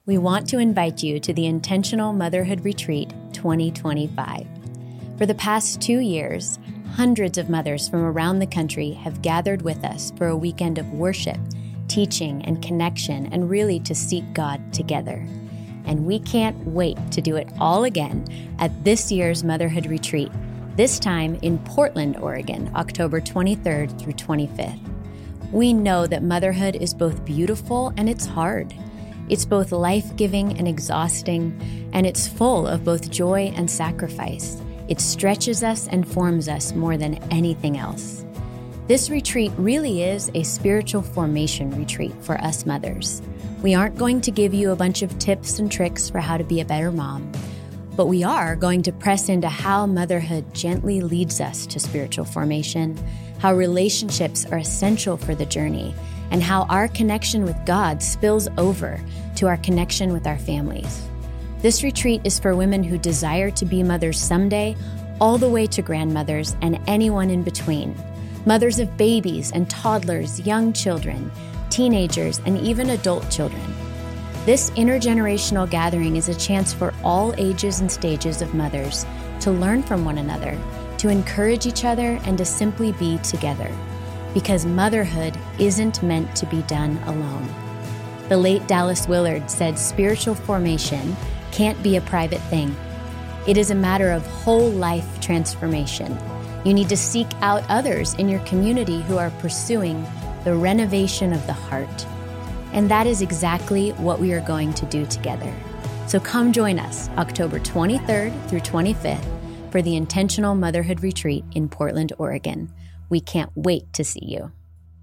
we want to invite you to the Intentional Motherhood Retreat 2025. For the past 2 years, hundreds of mothers from around the country have gathered with us for a weekend of worship, teaching, and connection, and really to seek God together. And we can't wait to do it all again at this year's Motherhood Retreat, this time in Portland, Oregon, October 23rd through 25th. We know that motherhood is both beautiful and it's hard. It's both life-giving and exhausting, and it's full of both joy and sacrifice. It stretches us and forms us more than anything else. This retreat really is a spiritual formation retreat for us mothers. We aren't going to give you a bunch of tips and tricks for how to be a better mom, but we are going to press into how motherhood gently leads us to spiritual formation, how relationships are essential for the journey, and how our connection with God spills over to our connection with our families. This retreat is for women who desire to be mothers someday, all the way to grandmothers and anyone in between. Mothers of babies and toddlers, young children, teenagers, and even adult children. This intergenerational gathering is a chance for all ages and stages of mothers to learn from one another, to encourage each other, and to simply be together. Because motherhood isn't meant to be done alone. The late Dallas Willard said spiritual formation can't be a private thing. It is a matter of whole life transformation. You need to seek out others in your community who are pursuing the renovation of the heart. And that is exactly what we are going to do together. So come join us October 23rd through 25th for the Intentional Motherhood Retreat in Portland, Oregon. We can't wait to see you.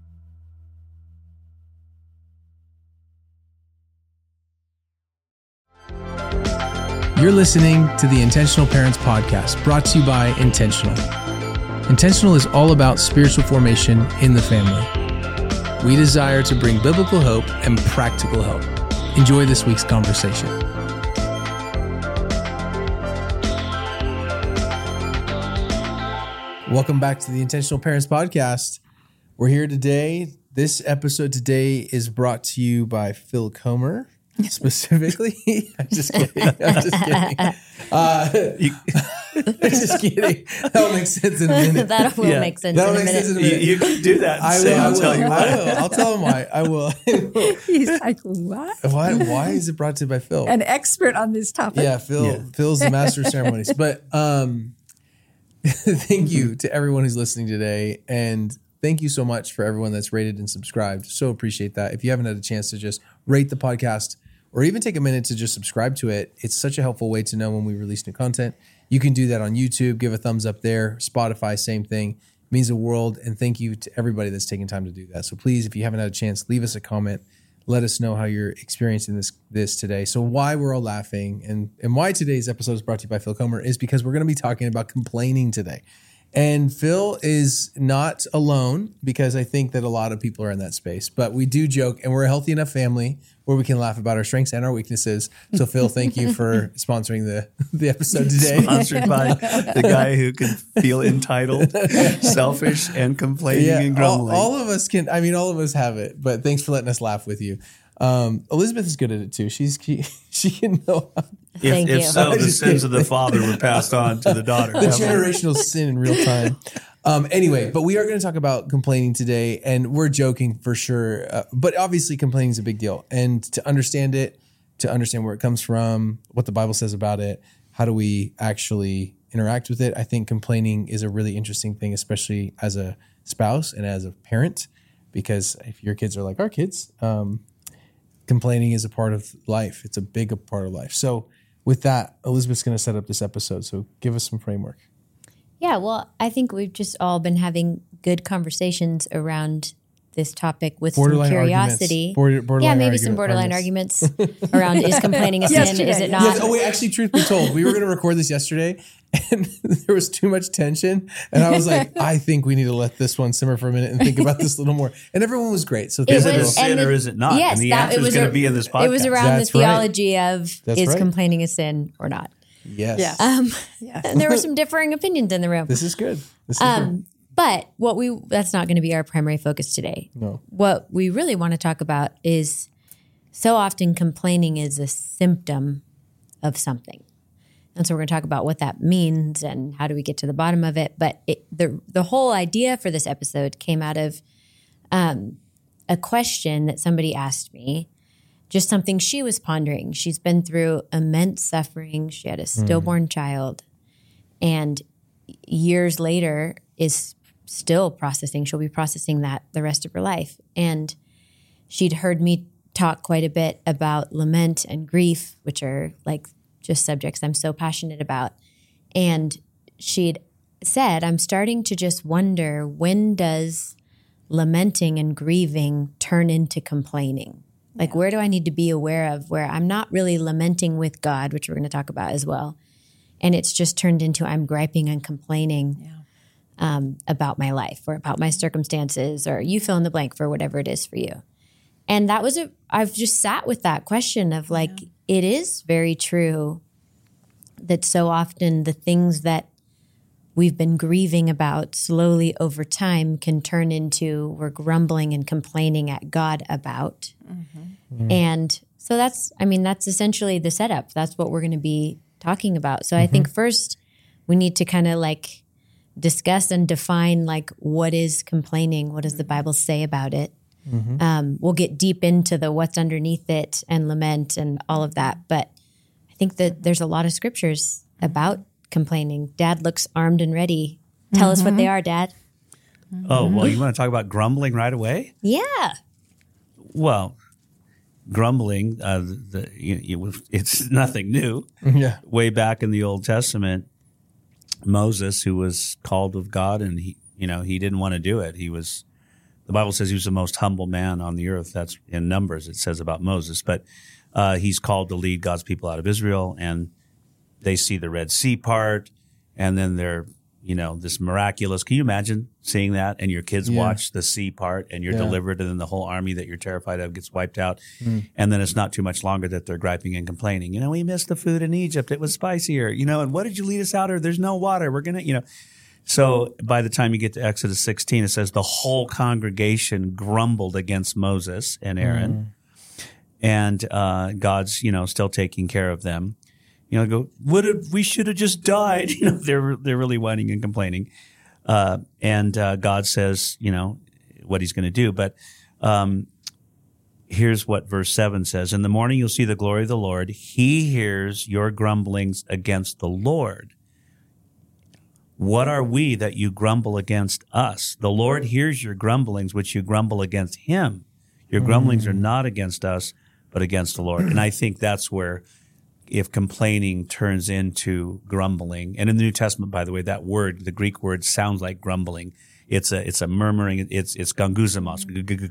You're listening to the Intentional Parents Podcast, brought to you by Intentional. Intentional is all about spiritual formation in the family. We desire to bring biblical hope and practical help. Enjoy this week's conversation. Welcome back to the Intentional Parents Podcast. We're here today. This episode today is brought to you by Phil Comer, specifically. I'm just kidding. I'm just kidding. That'll make sense in a minute. That will make sense in a minute. You can do that. I'll tell you why. I'll tell him why. I will. He's like, what? Why is it brought to you by Phil? An expert on this topic. Yeah, Phil's the master of ceremonies. But thank you to everyone who's listening today. And thank you so much for everyone that's rated and subscribed. So appreciate that. If you haven't had a chance to just rate the podcast or even take a minute to just subscribe to it, it's such a helpful way to know when we release new content. You can do that on YouTube. Give a thumbs up there. Spotify, same thing. It means the world. And thank you to everybody that's taking time to do that. So please, if you haven't had a chance, leave us a comment. Let us know how you're experiencing this today. So why we're all laughing and why today's episode is brought to you by Phil Comer is because we're going to be talking about complaining today. And Phil is not alone because I think that a lot of people are in that space. But we do joke, and we're a healthy enough family where we can laugh about our strengths and our weaknesses. So Phil, thank you for sponsoring the episode today. Sponsored by the guy who can feel entitled, selfish, and complaining and grumbling. All of us can. I mean, all of us have it. But thanks for letting us laugh with you. Elizabeth is good at it too. She can know. If so, the sins of the father were passed on to the daughter. The generational sin in real time. Anyway, but we are going to talk about complaining today, and we're joking for sure. But obviously, complaining is a big deal, and to understand it, to understand where it comes from, what the Bible says about it, how do we actually interact with it? I think complaining is a really interesting thing, especially as a spouse and as a parent, because if your kids are like our kids, complaining is a part of life. It's a big part of life. So with that, Elizabeth's going to set up this episode. So give us some framework. Yeah, well, I think we've just all been having good conversations around this topic with borderline some curiosity. Borderline some borderline arguments around is complaining a sin, is it not? Yes. Oh, wait, actually, truth be told, we were going to record this yesterday and there was too much tension. And I was like, I think we need to let this one simmer for a minute and think about this a little more. And everyone was great. So is it a sin or is it not? Yes, and the answer is going to be in this podcast. It was around the theology of is right. complaining a sin or not. Yes. Yeah. And there were some differing opinions in the room. This is good. Good. But that's not going to be our primary focus today. No. What we really want to talk about is so often complaining is a symptom of something. And so we're going to talk about what that means and how do we get to the bottom of it. But the whole idea for this episode came out of a question that somebody asked me, just something she was pondering. She's been through immense suffering. She had a stillborn child, and years later is still processing. She'll be processing that the rest of her life. And she'd heard me talk quite a bit about lament and grief, which are like just subjects I'm so passionate about. And she'd said, I'm starting to just wonder, when does lamenting and grieving turn into complaining? Like, where do I need to be aware of where I'm not really lamenting with God, which we're going to talk about as well, and it's just turned into I'm griping and complaining about my life or about my circumstances, or you fill in the blank for whatever it is for you. And that was I've just sat with that question of like, it is very true that so often the things that we've been grieving about slowly over time can turn into we're grumbling and complaining at God about. And so that's essentially the setup. That's what we're going to be talking about. So I think first we need to kind of like discuss and define like what is complaining? What does the Bible say about it? We'll get deep into the what's underneath it and lament and all of that. But I think that there's a lot of scriptures about complaining. Dad looks armed and ready. Tell us what they are, Dad. Oh, well, you want to talk about grumbling right away? Yeah. Well, grumbling, it's nothing new. Yeah. Way back in the Old Testament, Moses, who was called of God, and he didn't want to do it. The Bible says he was the most humble man on the earth. That's in Numbers, it says about Moses. But he's called to lead God's people out of Israel, and they see the Red Sea part, and then they're, this miraculous. Can you imagine seeing that? And your kids watch the sea part, and you're delivered, and then the whole army that you're terrified of gets wiped out. And then it's not too much longer that they're griping and complaining. We missed the food in Egypt. It was spicier, and what did you lead us out of? There's no water. We're going to, So by the time you get to Exodus 16, it says the whole congregation grumbled against Moses and Aaron, and God's, still taking care of them. We should have just died. They're really whining and complaining, and God says, what He's going to do. But here's what verse 7 says: "In the morning you'll see the glory of the Lord. He hears your grumblings against the Lord. What are we that you grumble against us? The Lord hears your grumblings, which you grumble against Him. Your grumblings are not against us, but against the Lord." And I think that's where, if complaining turns into grumbling, and in the New Testament, by the way, that word, the Greek word, sounds like grumbling. It's a murmuring. It's ganguzamos,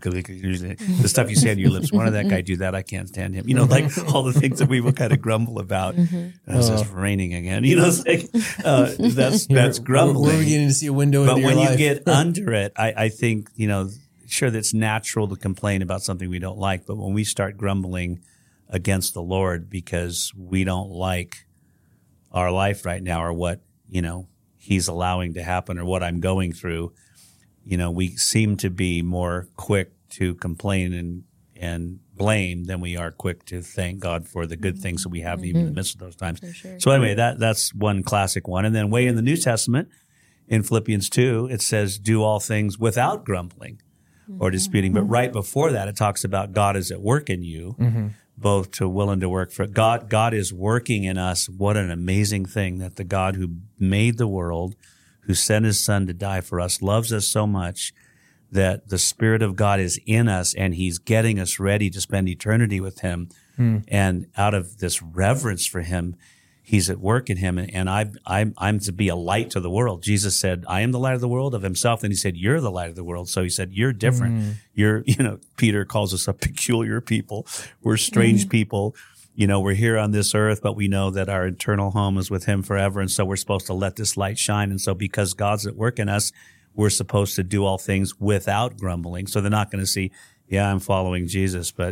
the stuff you say on your lips. Why did that guy do that? I can't stand him. Like all the things that we will kind of grumble about. It's just raining again. It's like that's grumbling. We're beginning to see a window into your life. But when you get under it, I think sure, that's natural to complain about something we don't like. But when we start grumbling against the Lord because we don't like our life right now, or what, He's allowing to happen, or what I'm going through, we seem to be more quick to complain and blame than we are quick to thank God for the good things that we have even in the midst of those times. Sure. So anyway, that's one classic one. And then way in the New Testament, in Philippians 2, it says, do all things without grumbling or disputing. But right before that, it talks about God is at work in you, both to will and to work for God. God is working in us. What an amazing thing that the God who made the world, who sent His Son to die for us, loves us so much that the Spirit of God is in us, and He's getting us ready to spend eternity with Him. And out of this reverence for Him, He's at work in Him, and I'm to be a light to the world. Jesus said, "I am the light of the world," of Himself, and He said, "You're the light of the world." So He said, "You're different. You're, Peter calls us a peculiar people. We're strange people. We're here on this earth, but we know that our eternal home is with Him forever, and so we're supposed to let this light shine. And so because God's at work in us, we're supposed to do all things without grumbling." So they're not going to see, "Yeah, I'm following Jesus, but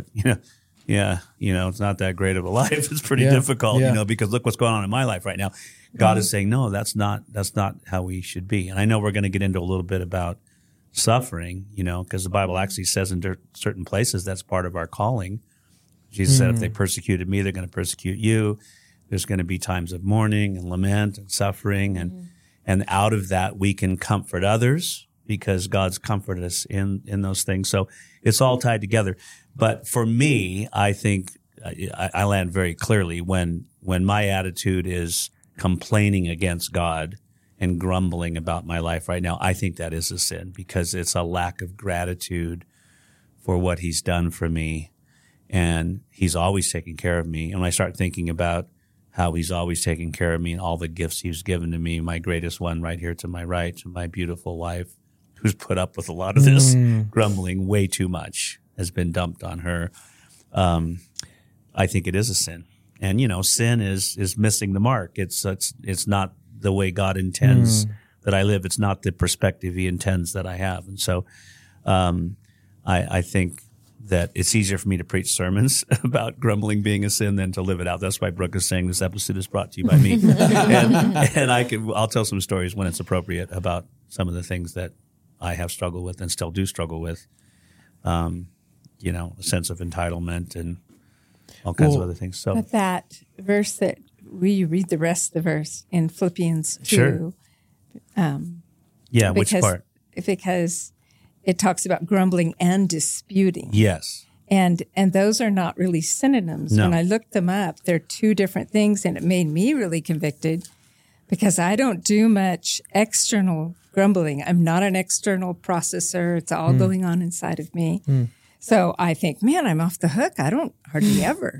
it's not that great of a life. It's pretty difficult, because look what's going on in my life right now." God is saying, no, that's not how we should be. And I know we're going to get into a little bit about suffering, because the Bible actually says in certain places that's part of our calling. Jesus said, if they persecuted me, they're going to persecute you. There's going to be times of mourning and lament and suffering. And out of that, we can comfort others because God's comforted us in those things. So it's all tied together. But for me, I think I land very clearly when my attitude is complaining against God and grumbling about my life right now, I think that is a sin because it's a lack of gratitude for what he's done for me. And he's always taken care of me. And when I start thinking about how he's always taken care of me and all the gifts he's given to me, my greatest one right here to my right, my beautiful wife, who's put up with a lot of this grumbling way too much, has been dumped on her. I think it is a sin. And, sin is missing the mark. It's not the way God intends that I live. It's not the perspective he intends that I have. And so I think that it's easier for me to preach sermons about grumbling being a sin than to live it out. That's why Brooke is saying this episode is brought to you by me. and I'll tell some stories when it's appropriate about some of the things that I have struggled with and still do struggle with. A sense of entitlement and all kinds of other things. So, but that verse that we read the rest of the verse in Philippians 2. Sure. Which part? Because it talks about grumbling and disputing. Yes. And those are not really synonyms. No. When I looked them up, they're two different things, and it made me really convicted because I don't do much external grumbling. I'm not an external processor. It's all going on inside of me. So I think, man, I'm off the hook. I don't hardly ever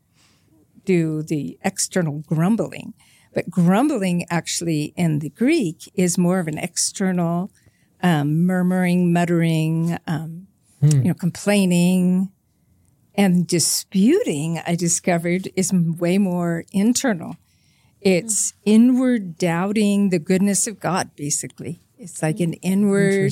do the external grumbling. But grumbling actually in the Greek is more of an external murmuring, muttering, complaining. And disputing, I discovered, is way more internal. It's inward doubting the goodness of God, basically. It's like an inward,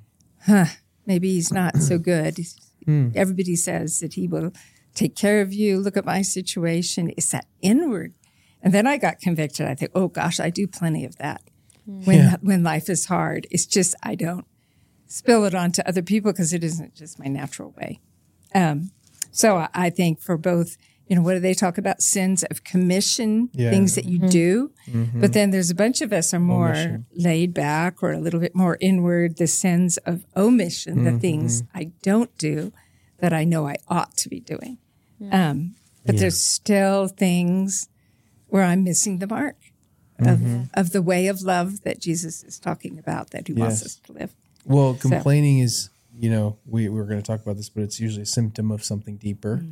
maybe he's not so good. Everybody says that he will take care of you. Look at my situation. It's that inward. And then I got convicted. I think, oh gosh, I do plenty of that. When life is hard, it's just I don't spill it onto other people because it isn't just my natural way. So I think for both, what do they talk about? Sins of commission, things that you do. But then there's a bunch of us are more laid back or a little bit more inward, the sins of omission, the things I don't do that I know I ought to be doing. But there's still things where I'm missing the mark of the way of love that Jesus is talking about, that he wants us to live. Well, complaining is, we were going to talk about this, but it's usually a symptom of something deeper.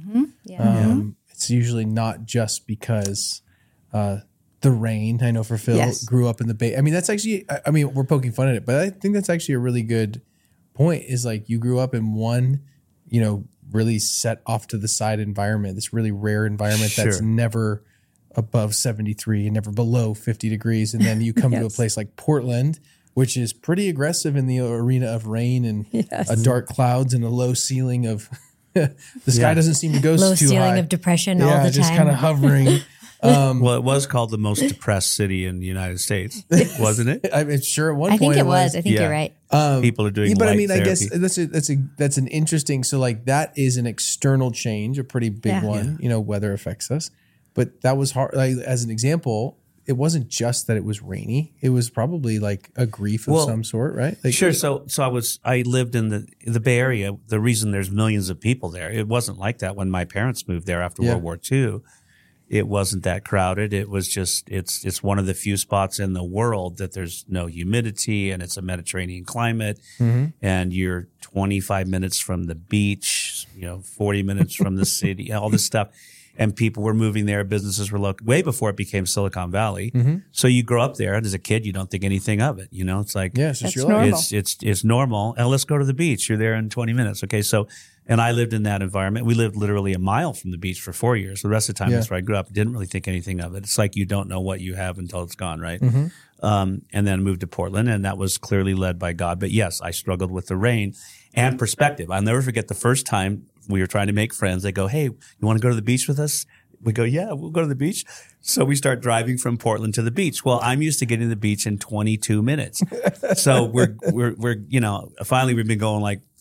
It's usually not just because the rain. I know for Phil grew up in the Bay. I mean, that's actually, we're poking fun at it, but I think that's actually a really good point is like you grew up in one, really set off to the side environment, this really rare environment that's never above 73 and never below 50 degrees. And then you come to a place like Portland, which is pretty aggressive in the arena of rain and dark clouds and a low ceiling of the sky doesn't seem to go low too ceiling high. Of depression all the time. Just kind of hovering. Well, it was called the most depressed city in the United States, wasn't it? I'm sure at one I point think it was. I think you're right. People are doing. But light I mean, therapy. I guess that's an interesting. So like that is an external change, a pretty big one. Weather affects us, but that was hard. Like, as an example, it wasn't just that it was rainy. It was probably like a grief of some sort, right? Like, sure. So I lived in the Bay Area. The reason there's millions of people there, it wasn't like that when my parents moved there after World War II. It wasn't that crowded. It was just it's one of the few spots in the world that there's no humidity and it's a Mediterranean climate, and you're 25 minutes from the beach, 40 minutes from the city, all this stuff. And people were moving there. Businesses were local way before it became Silicon Valley. So you grow up there, and as a kid, you don't think anything of it. It's like it's just your normal. life. It's normal. And let's go to the beach. You're there in 20 minutes. Okay, so and I lived in that environment. We lived literally a mile from the beach for 4 years. The rest of the time, that's where I grew up. Didn't really think anything of it. It's like you don't know what you have until it's gone, right? And then moved to Portland, and that was clearly led by God. But yes, I struggled with the rain and perspective. I'll never forget the first time we were trying to make friends. They go, "Hey, you want to go to the beach with us?" We go, "Yeah, we'll go to the beach." So we start driving from Portland to the beach. Well, I'm used to getting to the beach in 22 minutes. So we're finally we've been going like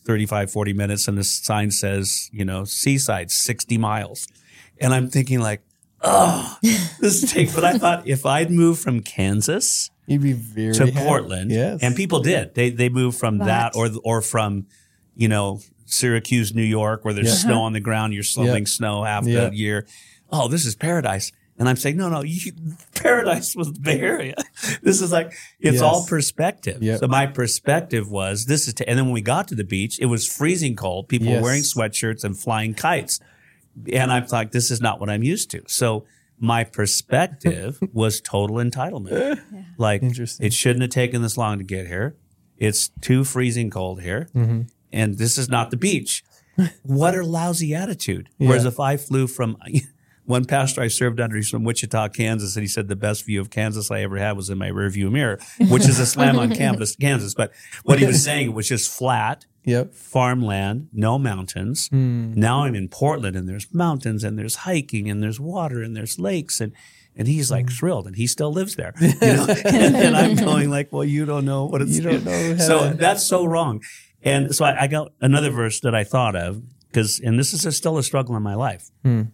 35, 40 minutes, and the sign says, seaside, 60 miles. And I'm thinking like, oh, this takes, but I thought if I'd moved from Kansas You'd be very to happy. Portland, Yes. and people did, they moved from that or from, Syracuse, New York, where there's snow on the ground, you're shoveling snow half the year. Oh, this is paradise. And I'm saying, no, paradise was the Bay Area. This is like, it's all perspective. Yep. So my perspective was, and then when we got to the beach, it was freezing cold. People were wearing sweatshirts and flying kites. And I'm like, this is not what I'm used to. So my perspective was total entitlement. Like, it shouldn't have taken this long to get here. It's too freezing cold here. Mm-hmm. And this is not the beach. What a lousy attitude. Whereas if I flew from... One pastor I served under, he's from Wichita, Kansas, and he said the best view of Kansas I ever had was in my rearview mirror, which is a slam on Kansas. But what he was saying was just flat, farmland, no mountains. Now I'm in Portland, and there's mountains, and there's hiking, and there's water, and there's lakes, and he's like thrilled, and he still lives there. And I'm going like, well, you don't know what it's. You don't know. So that's so wrong. And so I got another verse that I thought of and this is still a struggle in my life.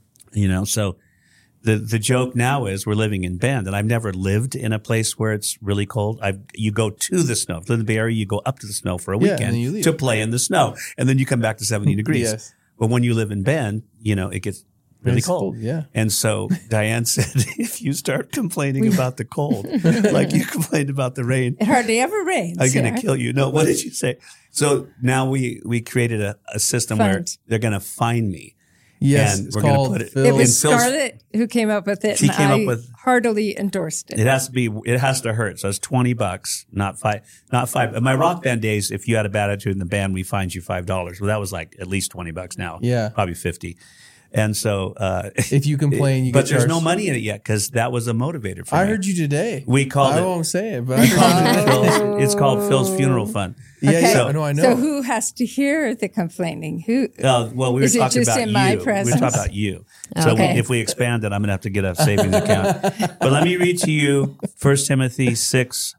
So the joke now is we're living in Bend, and I've never lived in a place where it's really cold. You go to the snow. In the Bay Area, you go up to the snow for a weekend to play in the snow, and then you come back to 70 degrees. Yes. But when you live in Bend, it gets really cold. Yeah. And so Diane said, if you start complaining about the cold, like you complained about the rain. It hardly ever rains. I'm going to kill you. No, what did you say? So now we created a system where they're going to fine me. Yes, and we're going to put it. It was Scarlett who came up with it. She came up with heartily endorsed it. It has to hurt. So it's $20, not five. In my rock band days, if you had a bad attitude in the band, we fined you $5. Well, that was like at least $20 now. Yeah, probably 50. And so, if you complain, you get but there's no money in it yet because that was a motivator for me. I heard you today. We called it. I won't say it, but I heard it's called Phil's Funeral Fund. Yeah, I know. So who has to hear the complaining? Who? Well, we were talking about you. My presence? We were talking about you. So if we expand it, I'm going to have to get a savings account. But let me read to you 1 Timothy 6,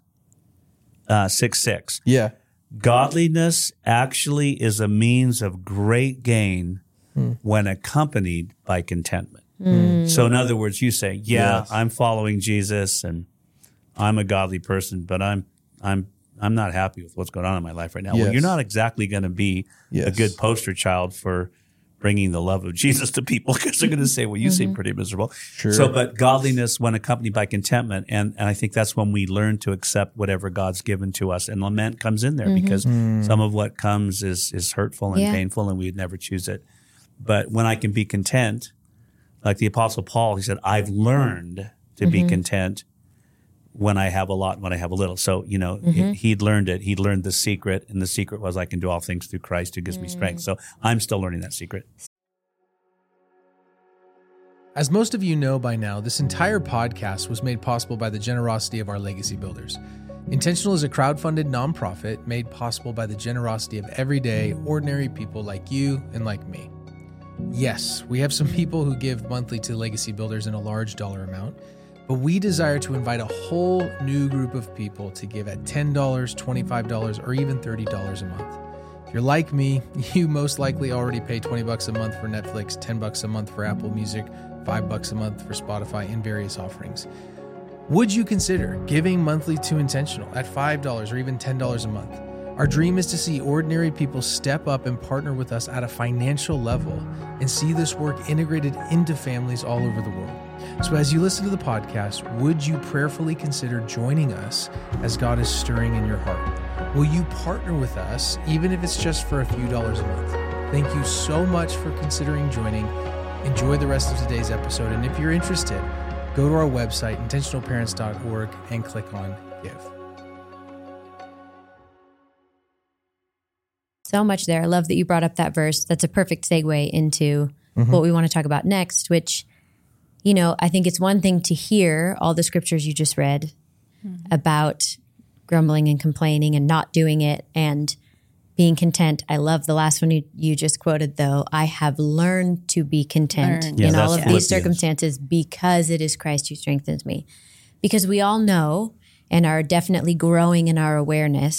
6. Yeah. Godliness actually is a means of great gain when accompanied by contentment. So in other words, you say, I'm following Jesus and I'm a godly person, but I'm not happy with what's going on in my life right now. Well, you're not exactly going to be a good poster child for bringing the love of Jesus to people because they're going to say, well, you seem pretty miserable. Sure. So, but godliness when accompanied by contentment. And I think that's when we learn to accept whatever God's given to us. And lament comes in there because some of what comes is hurtful and painful and we'd never choose it. But when I can be content, like the Apostle Paul, he said, I've learned to be content when I have a lot and when I have a little. So, he'd learned it. He'd learned the secret, and the secret was I can do all things through Christ who gives me strength. So I'm still learning that secret. As most of you know by now, this entire podcast was made possible by the generosity of our legacy builders. Intentional is a crowd-funded nonprofit made possible by the generosity of everyday, ordinary people like you and like me. Yes, we have some people who give monthly to legacy builders in a large dollar amount, but we desire to invite a whole new group of people to give at $10, $25, or even $30 a month. If you're like me, you most likely already pay $20 a month for Netflix, $10 a month for Apple Music, $5 a month for Spotify, and various offerings. Would you consider giving monthly to Intentional at $5 or even $10 a month? Our dream is to see ordinary people step up and partner with us at a financial level and see this work integrated into families all over the world. So as you listen to the podcast, would you prayerfully consider joining us as God is stirring in your heart? Will you partner with us, even if it's just for a few dollars a month? Thank you so much for considering joining. Enjoy the rest of today's episode. And if you're interested, go to our website, intentionalparents.org, and click on Give. So much there. I love that you brought up that verse. That's a perfect segue into what we want to talk about next, which, I think it's one thing to hear all the scriptures you just read about grumbling and complaining and not doing it and being content. I love the last one you just quoted, though. I have learned to be content in all of these circumstances because it is Christ who strengthens me. Because we all know and are definitely growing in our awareness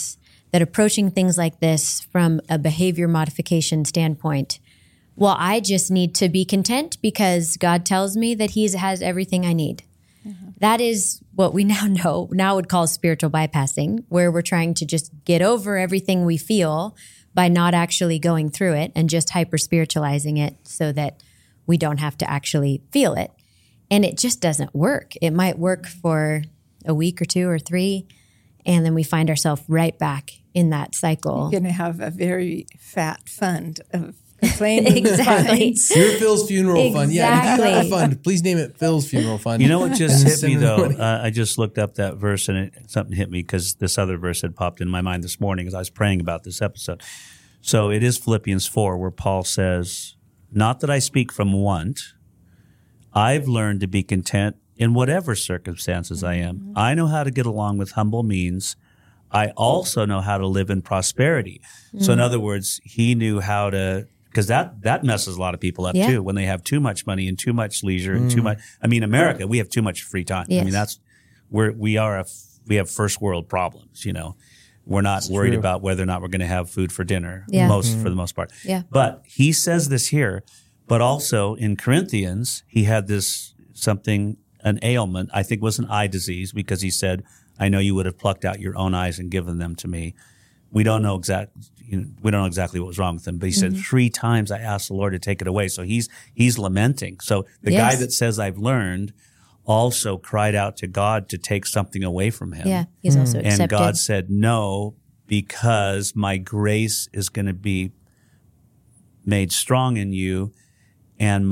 that approaching things like this from a behavior modification standpoint, well, I just need to be content because God tells me that he has everything I need. That is what we now would call spiritual bypassing, where we're trying to just get over everything we feel by not actually going through it and just hyper spiritualizing it so that we don't have to actually feel it. And it just doesn't work. It might work for a week or 2 or 3, and then we find ourselves right back in that cycle. You're going to have a very fat fund of complaining. Exactly. Your Phil's Funeral Fund. Yeah, if you have a Exactly. fund, please name it Phil's Funeral Fund. You know what just And hit send me them though? money. I just looked up that verse and something hit me because this other verse had popped in my mind this morning as I was praying about this episode. So it is Philippians 4 where Paul says, "Not that I speak from want, I've learned to be content in whatever circumstances I am. I know how to get along with humble means. I also know how to live in prosperity." So in other words, he knew how to, because that messes a lot of people up Yeah. too when they have too much money and too much leisure and too much. I mean, America, we have too much free time. I mean, Yes. we have first world problems. You know, we're not worried true. about whether or not we're going to have food for dinner. Yeah. For the most part. Yeah. But he says this here, but also in Corinthians, he had this an ailment. I think was an eye disease because he said, "I know you would have plucked out your own eyes and given them to me." We don't know exactly what was wrong with him, but he said 3 times I asked the Lord to take it away. So he's lamenting. So the guy Yes. that says I've learned also cried out to God to take something away from him. Yeah, he's also And accepted. God said, "No, because my grace is going to be made strong in you, and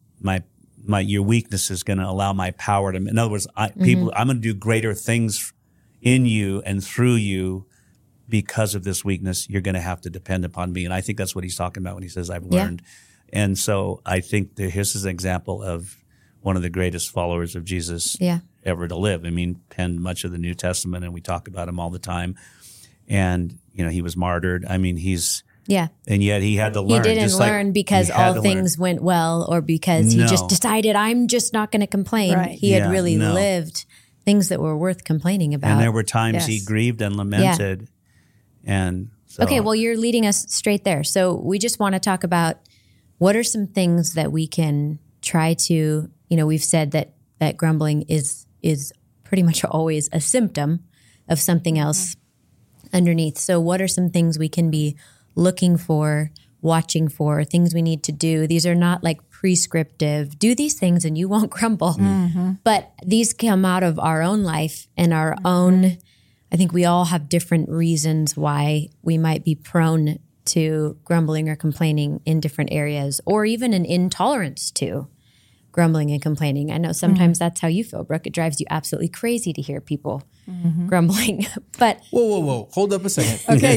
your weakness is going to allow my power to." In other words, I'm going to do greater things in you and through you because of this weakness. You're going to have to depend upon me. And I think that's what he's talking about when he says, "I've Yeah. learned." And so I think here's an example of one of the greatest followers of Jesus Yeah. ever to live. I mean, penned much of the New Testament, and we talk about him all the time. And, he was martyred. I mean, Yeah. and yet he had to learn. He didn't just like learn because he had all to things went well or because he No. just decided, I'm just not going to complain. Right. He had Yeah, really no. lived things that were worth complaining about. And there were times he Yes. grieved and lamented. And so, Okay, well, you're leading us straight there. So we just want to talk about what are some things that we can try to, we've said that grumbling is pretty much always a symptom of something else underneath. So what are some things we can be looking for, watching for, things we need to do? These are not like prescriptive, do these things and you won't grumble. But these come out of our own life and our own, I think we all have different reasons why we might be prone to grumbling or complaining in different areas, or even an intolerance to grumbling and complaining. I know sometimes that's how you feel, Brooke. It drives you absolutely crazy to hear people grumbling. But Whoa. Hold up a second. Okay,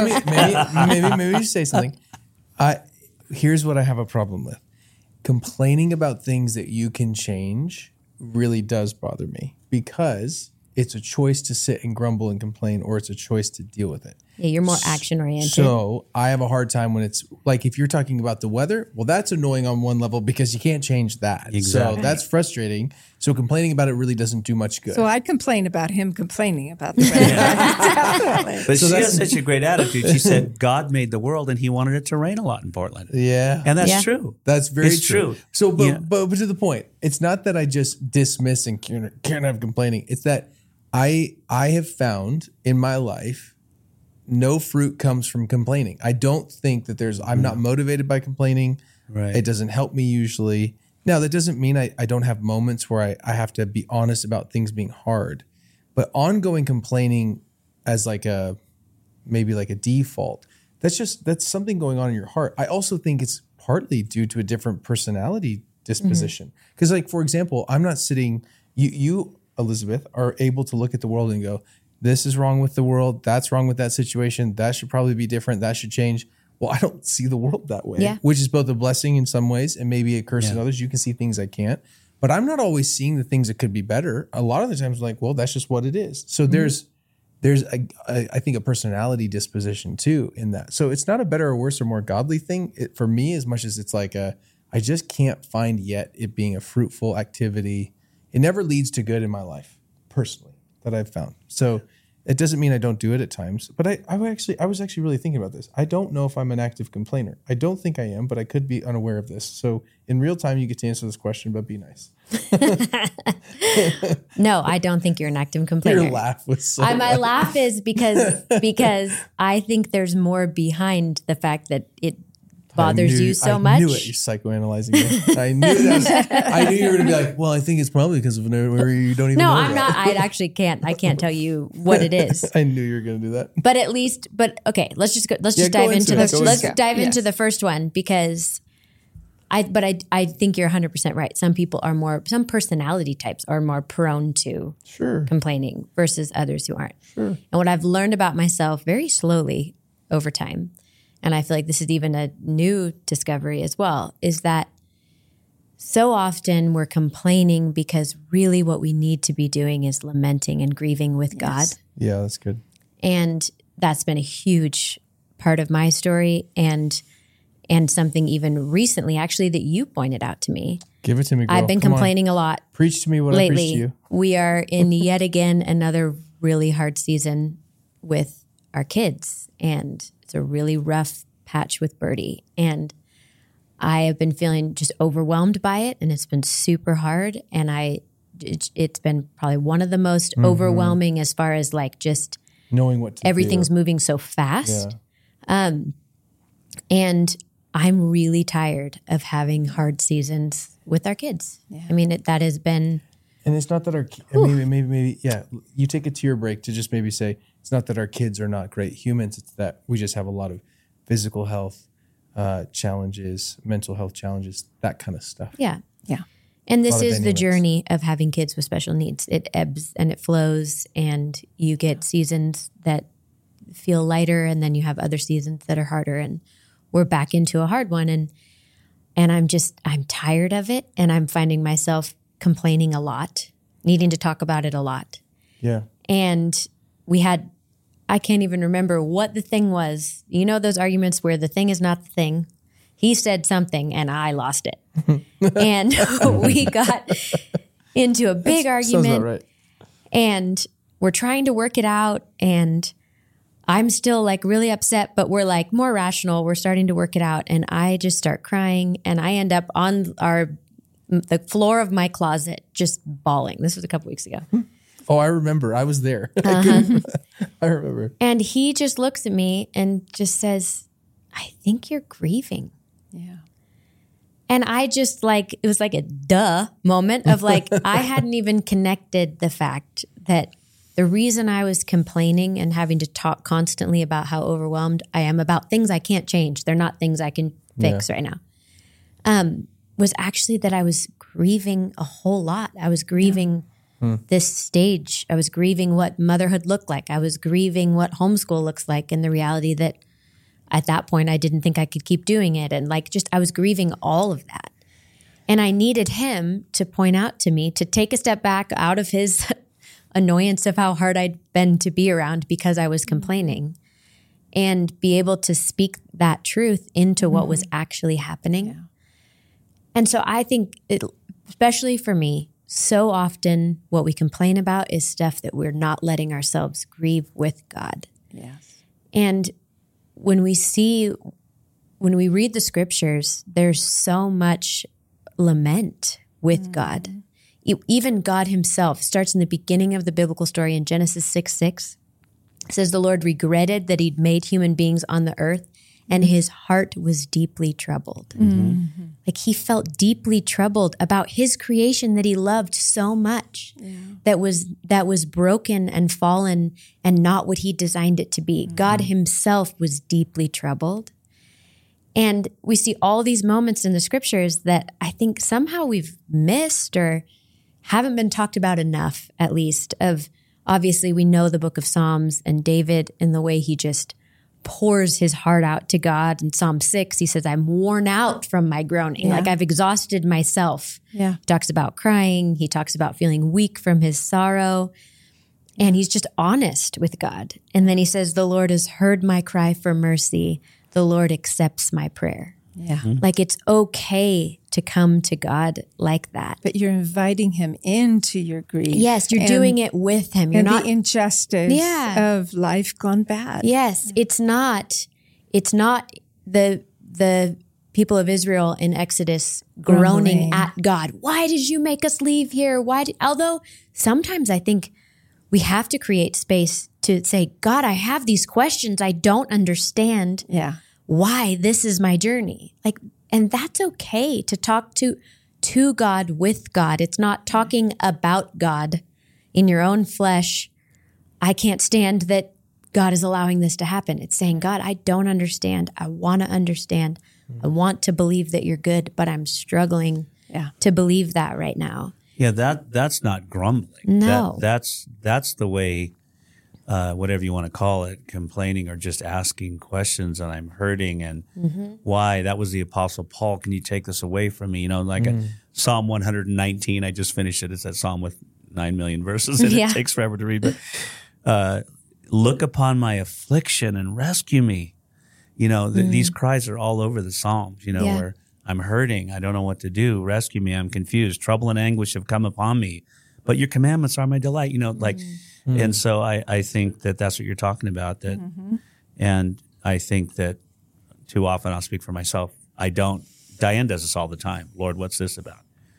Maybe you say something. Here's what I have a problem with. Complaining about things that you can change really does bother me because it's a choice to sit and grumble and complain, or it's a choice to deal with it. yeah, you're more action oriented. So I have a hard time when it's like, if you're talking about the weather, well, that's annoying on one level because you can't change that. Exactly. So that's frustrating. So complaining about it really doesn't do much good. So I'd complain about him complaining about the weather. Definitely. But So she that's- has such a great attitude. She said God made the world and he wanted it to rain a lot in Portland. yeah. And that's Yeah. true. That's very It's true. true. So, but, Yeah. but to the point, it's not that I just dismiss and can't have complaining. It's that I have found in my life, no fruit comes from complaining. I don't think that I'm not motivated by complaining. Right. It doesn't help me usually. Now, that doesn't mean I don't have moments where I have to be honest about things being hard, but ongoing complaining as maybe like a default, that's something going on in your heart. I also think it's partly due to a different personality disposition. Because like, for example, I'm not sitting, you, Elizabeth, are able to look at the world and go, this is wrong with the world. That's wrong with that situation. That should probably be different. That should change. Well, I don't see the world that way, Yeah. which is both a blessing in some ways and maybe a curse in Yeah. others. You can see things I can't, but I'm not always seeing the things that could be better. A lot of the times I'm like, well, that's just what it is. So there's I think a personality disposition too in that. So it's not a better or worse or more godly thing for me as much as it's like I just can't find yet it being a fruitful activity. It never leads to good in my life personally that I've found. So It doesn't mean I don't do it at times, but I was actually really thinking about this. I don't know if I'm an active complainer. I don't think I am, but I could be unaware of this. So in real time, you get to answer this question, but be nice. No, I don't think you're an active complainer. Your laugh was so my laugh is because I think there's more behind the fact that it bothers you so much. I knew it. You're psychoanalyzing me. I knew that. I knew you were going to be like, well, I think it's probably because of where you don't even know. No, I'm not. I actually can't. I can't tell you what it is. I knew you were going to do that. But okay, let's just dive into this. Let's dive into Yes. the first one because I think you're 100% right. Some personality types are more prone to complaining versus others who aren't. Sure. And what I've learned about myself very slowly over time, and I feel like this is even a new discovery as well, is that so often we're complaining because really what we need to be doing is lamenting and grieving with God. Yeah, that's good. And that's been a huge part of my story and something even recently actually that you pointed out to me. Give it to me, girl. I've been complaining a lot Preach to me what I preach to lately. you. We are in yet again another really hard season with our kids, and it's a really rough patch with Birdie. And I have been feeling just overwhelmed by it, and it's been super hard. And it's been probably one of the most overwhelming as far as like just knowing what to everything's do. moving so fast. Yeah. And I'm really tired of having hard seasons with our kids. Yeah. I mean, that has been. And it's not that maybe, you take a tear break to just maybe say, it's not that our kids are not great humans. It's that we just have a lot of physical health challenges, mental health challenges, that kind of stuff. Yeah. Yeah. And this is the journey of having kids with special needs. It ebbs and it flows, and you get seasons that feel lighter, and then you have other seasons that are harder, and we're back into a hard one. And I'm tired of it, and I'm finding myself complaining a lot, needing to talk about it a lot. Yeah. And I can't even remember what the thing was. You know those arguments where the thing is not the thing? He said something and I lost it. And we got into a big argument. Sounds about right. And we're trying to work it out, and I'm still like really upset, but we're like more rational. We're starting to work it out, and I just start crying, and I end up on the floor of my closet just bawling. This was a couple weeks ago. Oh, I remember. I was there. Uh-huh. I remember. And he just looks at me and just says, I think you're grieving. Yeah. And I just like, it was like a duh moment of like, I hadn't even connected the fact that the reason I was complaining and having to talk constantly about how overwhelmed I am about things I can't change, they're not things I can fix right now, was actually that I was grieving a whole lot. I was grieving this stage. I was grieving what motherhood looked like. I was grieving what homeschool looks like, and the reality that at that point I didn't think I could keep doing it. And like I was grieving all of that. And I needed him to point out to me, to take a step back out of his annoyance of how hard I'd been to be around because I was complaining, and be able to speak that truth into what was actually happening. Yeah. And so I think especially for me, so often what we complain about is stuff that we're not letting ourselves grieve with God. Yes. And when we read the scriptures, there's so much lament with God. Even God himself starts in the beginning of the biblical story in Genesis 6:6. It says the Lord regretted that he'd made human beings on the earth, and his heart was deeply troubled. Mm-hmm. Like he felt deeply troubled about his creation that he loved so much, that was broken and fallen and not what he designed it to be. Mm-hmm. God himself was deeply troubled. And we see all these moments in the scriptures that I think somehow we've missed or haven't been talked about enough, at least. Of obviously we know the book of Psalms and David and the way he just pours his heart out to God. In Psalm 6, he says, I'm worn out from my groaning. Like I've exhausted myself. Yeah. He talks about crying. He talks about feeling weak from his sorrow. And he's just honest with God. And then he says, the Lord has heard my cry for mercy. The Lord accepts my prayer. Yeah. Like it's okay to come to God like that. But you're inviting him into your grief. Yes, you're doing it with him. You're and not the injustice of life gone bad. Yes, it's not the people of Israel in Exodus groaning at God. Why did you make us leave here? Although sometimes I think we have to create space to say, God, I have these questions. I don't understand why this is my journey. Like, and that's okay to talk to God with God. It's not talking about God in your own flesh. I can't stand that God is allowing this to happen. It's saying, God, I don't understand. I want to understand. I want to believe that you're good, but I'm struggling to believe that right now. Yeah, that's not grumbling. No. That's the way, whatever you want to call it, complaining or just asking questions, and I'm hurting, and why? That was the Apostle Paul. Can you take this away from me? You know, like Psalm 119. I just finished it. It's that Psalm with 9 million verses, and it takes forever to read. But look upon my affliction and rescue me. You know, these cries are all over the Psalms. You know, where I'm hurting. I don't know what to do. Rescue me. I'm confused. Trouble and anguish have come upon me. But your commandments are my delight. You know, like, and so I think that that's what you're talking about. That, and I think that too often, I'll speak for myself, I don't. Diane does this all the time. Lord, what's this about?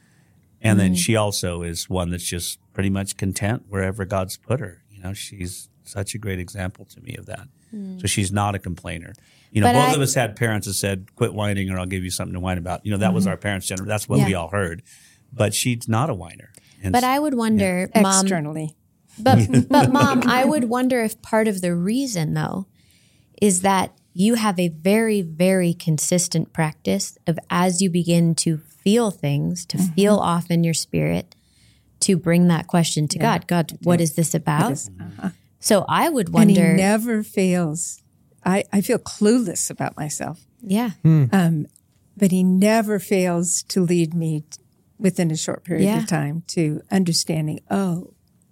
And then she also is one that's just pretty much content wherever God's put her. You know, she's such a great example to me of that. So she's not a complainer. You know, both of us had parents that said, quit whining or I'll give you something to whine about. You know, that was our parents' generation. That's what we all heard. But she's not a whiner. And but I would wonder, Mom, externally. But Mom, I would wonder if part of the reason, though, is that you have a very, very consistent practice of as you begin to feel things, to feel off in your spirit, to bring that question to God. God, what is this about? So I would wonder. And he never fails. I feel clueless about myself. Yeah. But he never fails to lead me within a short period of time to understanding, so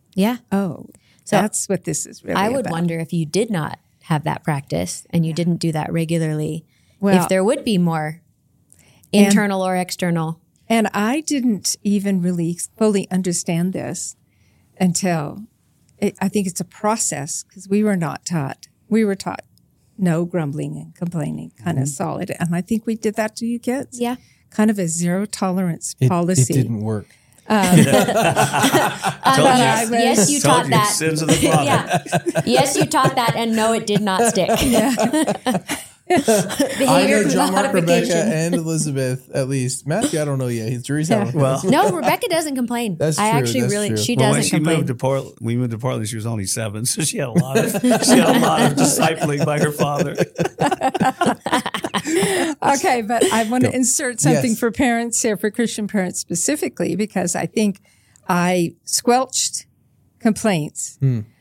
that's what this is really I would about. wonder if you did not have that practice and you didn't do that regularly, if there would be more internal or external. And I didn't even really fully understand this until I think it's a process because we were not taught. We were taught no grumbling and complaining, kind of solid. And I think we did that to you kids. Yeah. Kind of a zero tolerance policy. It didn't work. Yes, you taught that. Sins of the father. Yes, you taught that, and no, it did not stick. I know John, Mark, Rebecca, and Elizabeth, at least. Matthew, I don't know yet. He's Teresa. Well, No, Rebecca doesn't complain. That's true. I actually That's really, true. she when doesn't she complain. moved to Portland, we moved to Portland. She was only 7, so she had a lot of discipling by her father. Okay, but I want to insert something Yes. for parents here, for Christian parents specifically, because I think I squelched complaints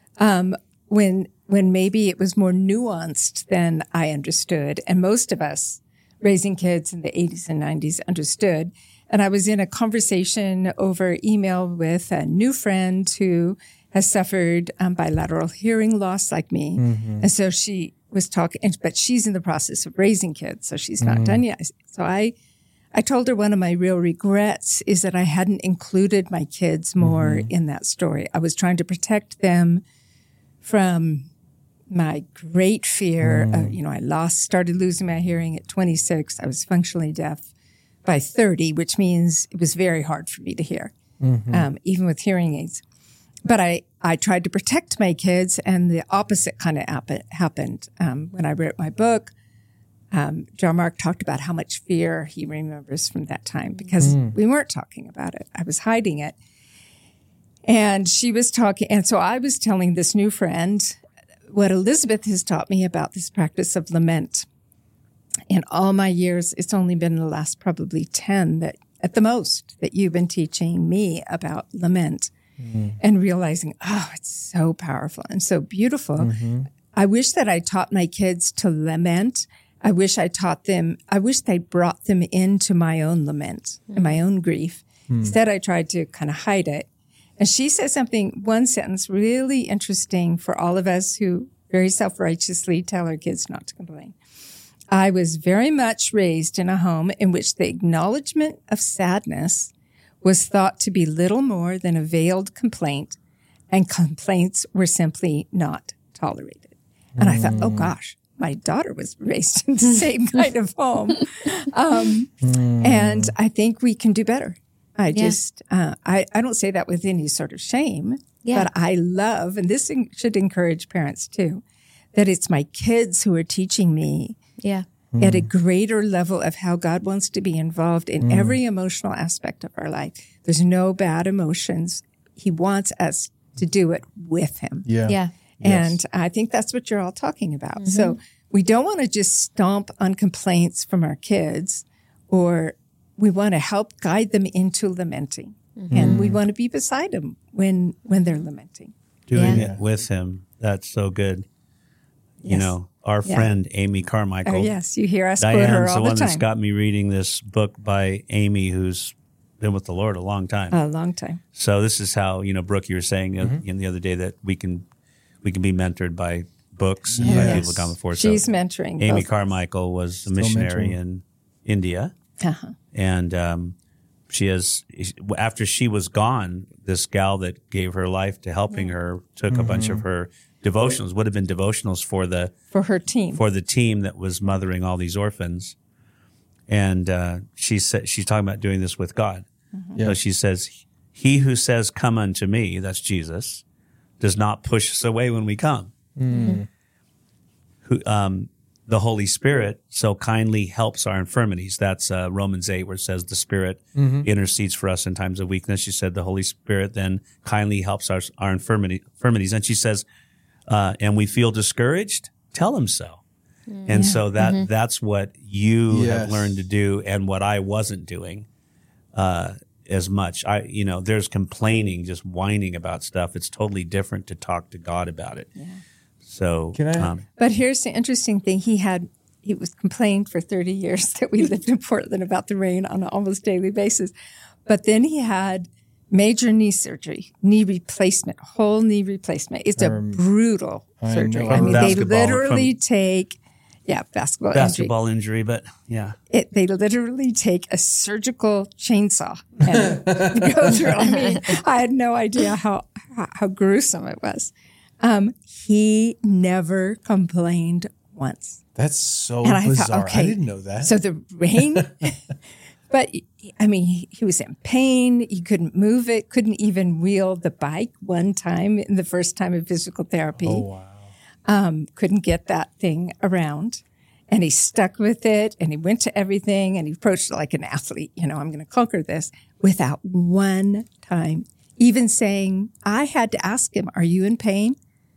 when maybe it was more nuanced than I understood. And most of us raising kids in the 80s and 90s understood. And I was in a conversation over email with a new friend who has suffered bilateral hearing loss like me. And so she was talking, but she's in the process of raising kids, so she's not done yet. So I told her one of my real regrets is that I hadn't included my kids more in that story. I was trying to protect them from my great fear of, I started losing my hearing at 26. I was functionally deaf by 30, which means it was very hard for me to hear, even with hearing aids. But I tried to protect my kids, and the opposite kind of happened. When I wrote my book, John Mark talked about how much fear he remembers from that time because we weren't talking about it. I was hiding it. And she was talking, and so I was telling this new friend what Elizabeth has taught me about this practice of lament. In all my years, it's only been the last probably 10 that, at the most, that you've been teaching me about lament and realizing, it's so powerful and so beautiful. I wish that I taught my kids to lament. I wish they brought them into my own lament and my own grief. Instead, I tried to kind of hide it. And she says one sentence really interesting for all of us who very self-righteously tell our kids not to complain. I was very much raised in a home in which the acknowledgement of sadness was thought to be little more than a veiled complaint, and complaints were simply not tolerated. And I thought, oh gosh, my daughter was raised in the same kind of home. And I think we can do better. I don't say that with any sort of shame, but I love, and this should encourage parents too, that it's my kids who are teaching me at a greater level of how God wants to be involved in every emotional aspect of our life. There's no bad emotions. He wants us to do it with him. And I think that's what you're all talking about. So we don't want to just stomp on complaints from our kids, or we want to help guide them into lamenting. And we want to be beside them when they're lamenting. Doing it with him. That's so good. You know, our friend Amy Carmichael. Oh, yes. You hear us quote her all the time. Diane's the one that's got me reading this book by Amy, who's been with the Lord a long time. A long time. So this is how, Brooke, you were saying the other day that we can be mentored by books and by people come before. She's mentoring. Amy Carmichael was a missionary in India. And she has, after she was gone, this gal that gave her life to helping her took a bunch of her devotionals, would have been devotionals for her team, for the team that was mothering all these orphans. And she's talking about doing this with God. So she says, "He who says, 'Come unto me,'" that's Jesus, "does not push us away when we come. The Holy Spirit so kindly helps our infirmities." That's Romans 8, where it says the Spirit intercedes for us in times of weakness. She said the Holy Spirit then kindly helps our infirmities. And she says, and we feel discouraged, tell him so. And so that's what you have learned to do, and what I wasn't doing as much. There's complaining, just whining about stuff. It's totally different to talk to God about it. So, but here's the interesting thing: he was complained for 30 years that we lived in Portland about the rain on an almost daily basis. But then he had major knee surgery, knee replacement, whole knee replacement. It's a brutal surgery. I mean, they literally take basketball injury, but they literally take a surgical chainsaw and go through. I mean, I had no idea how gruesome it was. He never complained once. That's so bizarre. I didn't know that. So the rain, but I mean, he was in pain. He couldn't move it, couldn't even wheel the bike one time in the first time of physical therapy. Oh, wow. Couldn't get that thing around. And he stuck with it, and he went to everything, and he approached it like an athlete. I'm going to conquer this, without one time even saying, I had to ask him, "Are you in pain?"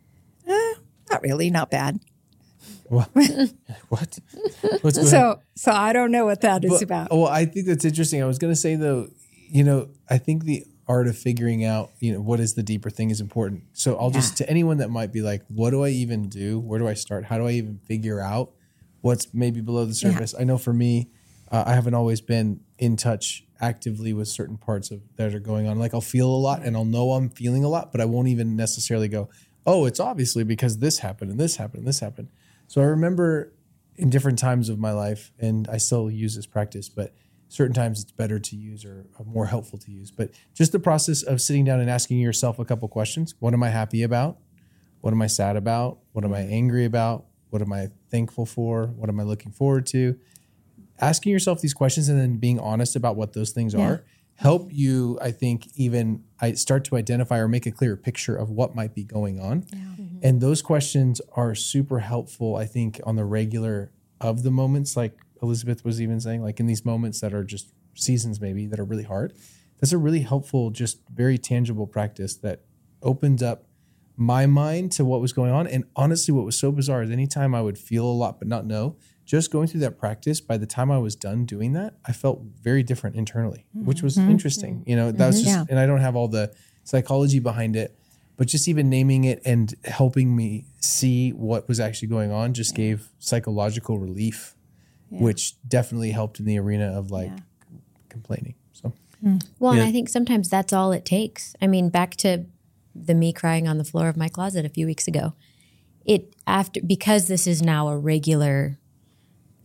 Not really, not bad. What? What's going on? So I don't know what that is about. Well, I think that's interesting. I was going to say, though, I think the art of figuring out, what is the deeper thing is important. So I'll just, to anyone that might be like, what do I even do? Where do I start? How do I even figure out what's maybe below the surface? I know for me, I haven't always been in touch actively with certain parts of that are going on. Like I'll feel a lot and I'll know I'm feeling a lot, but I won't even necessarily go, oh, it's obviously because this happened and this happened and this happened. So I remember in different times of my life, and I still use this practice, but certain times it's better to use or more helpful to use. But just the process of sitting down and asking yourself a couple questions. What am I happy about? What am I sad about? What am I angry about? What am I thankful for? What am I looking forward to? Asking yourself these questions and then being honest about what those things are help you, I think, start to identify or make a clearer picture of what might be going on. Yeah. Mm-hmm. And those questions are super helpful, I think, on the regular of the moments, like Elizabeth was even saying, like in these moments that are just seasons maybe that are really hard. That's a really helpful, just very tangible practice that opened up my mind to what was going on. And honestly, what was so bizarre is anytime I would feel a lot but not know, just going through that practice, by the time I was done doing that, I felt very different internally, which was interesting. That was just, and I don't have all the psychology behind it, but just even naming it and helping me see what was actually going on just gave psychological relief, which definitely helped in the arena of complaining. So, well, and I think sometimes that's all it takes. I mean, back to me crying on the floor of my closet a few weeks ago, because this is now a regular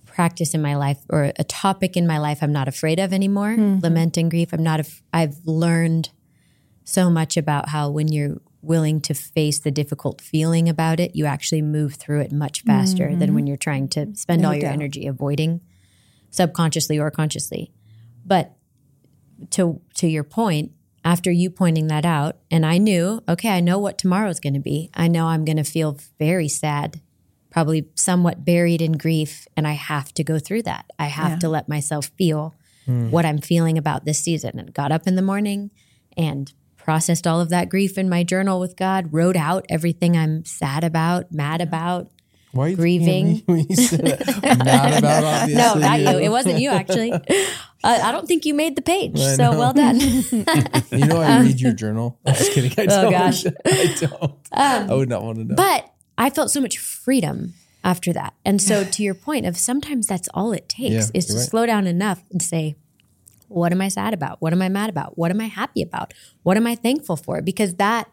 practice in my life, or a topic in my life I'm not afraid of anymore. Lament and grief. I've learned so much about how when you're willing to face the difficult feeling about it, you actually move through it much faster than when you're trying to spend all your energy avoiding, subconsciously or consciously. But to your point, after you pointing that out, and I knew, okay, I know what tomorrow's going to be. I know I'm going to feel very sad, probably somewhat buried in grief, and I have to go through that. I have to let myself feel what I'm feeling about this season. And got up in the morning and processed all of that grief in my journal with God, wrote out everything I'm sad about, mad about, Why are you grieving. when you said that? Mad about, obviously. No, not you. It wasn't you, actually. I don't think you made the page, so well done. You know, I read your journal. I'm just kidding. I don't. Gosh. I don't. I would not want to know. But I felt so much freedom after that. And so to your point of sometimes that's all it takes is to slow down enough and say, what am I sad about? What am I mad about? What am I happy about? What am I thankful for? Because that,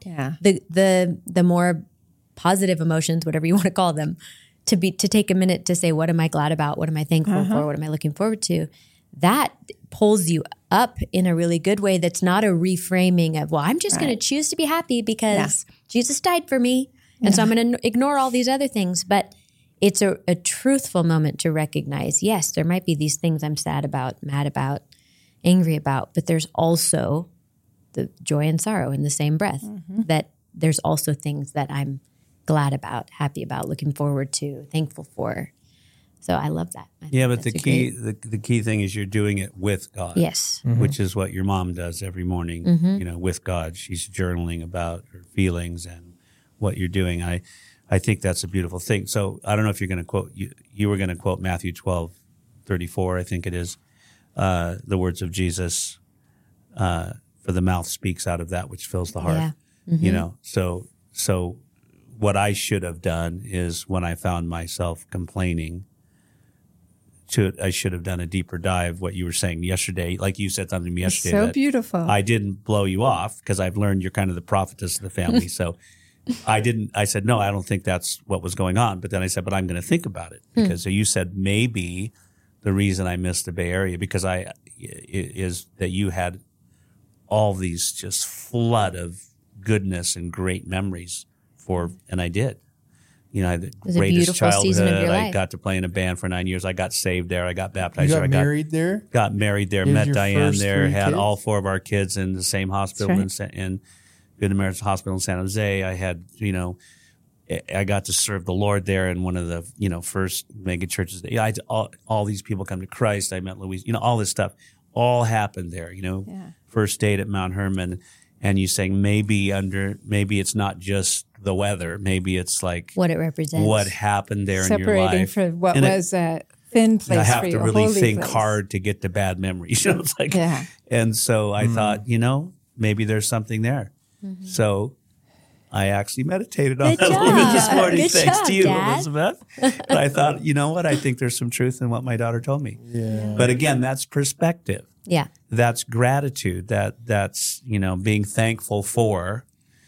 the more positive emotions, whatever you want to call them, to take a minute to say, what am I glad about? What am I thankful for? What am I looking forward to? That pulls you up in a really good way. That's not a reframing of, well, I'm just going to choose to be happy because Jesus died for me. And so I'm going to ignore all these other things. But it's a truthful moment to recognize, yes, there might be these things I'm sad about, mad about, angry about, but there's also the joy and sorrow in the same breath, that there's also things that I'm glad about, happy about, looking forward to, thankful for. So I love that. But the key thing is you're doing it with God. Yes. Which is what your mom does every morning, with God. She's journaling about her feelings and what you're doing. I think that's a beautiful thing. So I don't know if you're going to quote, you were going to quote Matthew 12:34, I think it is. The words of Jesus, for the mouth speaks out of that which fills the heart. So what I should have done is when I found myself complaining, I should have done a deeper dive. What you were saying yesterday, like you said something to me yesterday. So beautiful. I didn't blow you off because I've learned you're kind of the prophetess of the family. So I said, no, I don't think that's what was going on. But then I said, but I'm going to think about it because you said maybe the reason I missed the Bay Area is that you had all these just flood of goodness and great memories and I did. You know, I had the greatest childhood. I got to play in a band for 9 years. I got saved there. I got baptized there. You got married there? Got married there. Met Diane there. Had all 4 of our kids in the same hospital in Good Samaritan Hospital in San Jose. I had, I got to serve the Lord there in one of the, first mega churches. I had all these people come to Christ. I met Louise, all this stuff all happened there, First date at Mount Hermon. And you saying maybe it's not just the weather. Maybe it's like what it represents, what happened there in your life. Separating from what was a thin place. I have for to you, really think place. hard to get to bad memories. It's like, and so I thought, maybe there's something there. So I actually meditated on that a little bit this morning. Good thanks job, to you, Dad. Elizabeth. But I thought, you know what? I think there's some truth in what my daughter told me. Yeah. But again, that's perspective. Yeah. That's gratitude. That's being thankful for.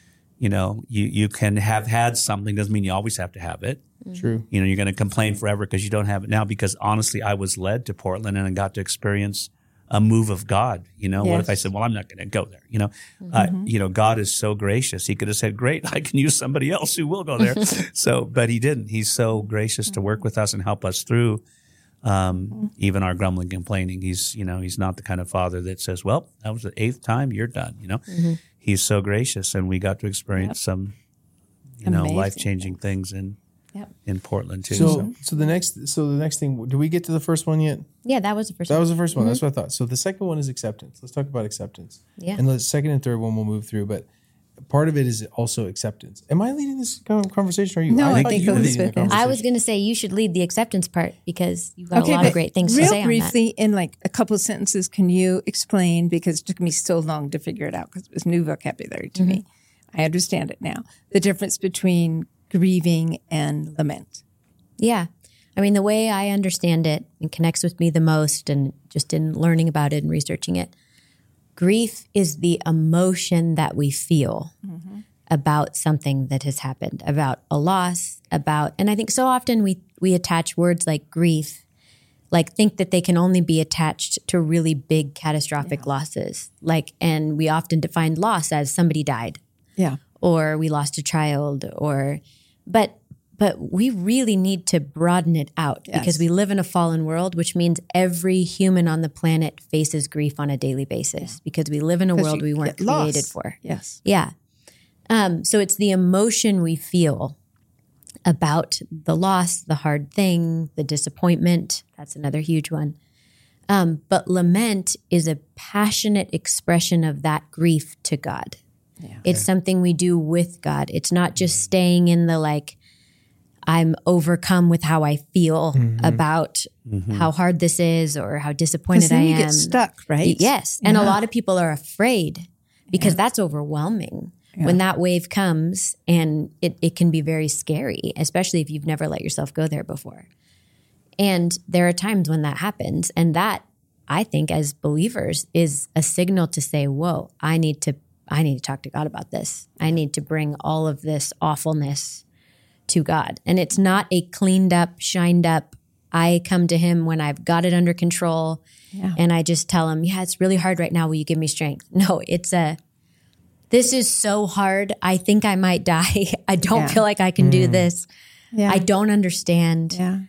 You can have had something, doesn't mean you always have to have it. True. You're going to complain forever because you don't have it now. Because honestly, I was led to Portland and I got to experience a move of God. What if I said, well, I'm not going to go there? God is so gracious. He could have said, great, I can use somebody else who will go there. But he didn't. He's so gracious to work with us and help us through even our grumbling, complaining. He's not the kind of father that says, well, that was the 8th time, you're done. He's so gracious, and we got to experience some, life-changing things in Portland too. So the next thing, do we get to the first one yet? Yeah, that was the first That one. was the first one. That's what I thought. So the second one is acceptance. Let's talk about acceptance. Yeah. And the second and third one we'll move through, but part of it is also acceptance. Am I leading this conversation or are you? No, I think you're leading the Elizabeth is. conversation. I was going to say you should lead the acceptance part because you've got a lot of great things to say real on briefly, in like a couple of sentences, can you explain, because it took me so long to figure it out because it was new vocabulary to me. I understand it now. The difference between grieving and lament. Yeah. I mean, the way I understand it and connects with me the most, and just in learning about it and researching it, grief is the emotion that we feel about something that has happened, about a loss, and I think so often we attach words like grief like think that they can only be attached to really big catastrophic losses. Like, and we often define loss as somebody died. Yeah. Or we lost a child, but we really need to broaden it out because we live in a fallen world, which means every human on the planet faces grief on a daily basis because we live in a world we weren't created for. Yes. Yeah. So it's the emotion we feel about the loss, the hard thing, the disappointment. That's another huge one. But lament is a passionate expression of that grief to God. Yeah. It's something we do with God. It's not just staying in the like, I'm overcome with how I feel about how hard this is or how disappointed I am. You get stuck, right? Yes. And a lot of people are afraid because that's overwhelming. Yeah. When that wave comes, and it can be very scary, especially if you've never let yourself go there before. And there are times when that happens. And that, I think, as believers, is a signal to say, whoa, I need to talk to God about this. I need to bring all of this awfulness to God. And it's not a cleaned up, shined up, I come to him when I've got it under control and I just tell him, yeah, it's really hard right now. Will you give me strength? No, it's this is so hard. I think I might die. I don't feel like I can do this. Yeah. I don't understand. Yeah.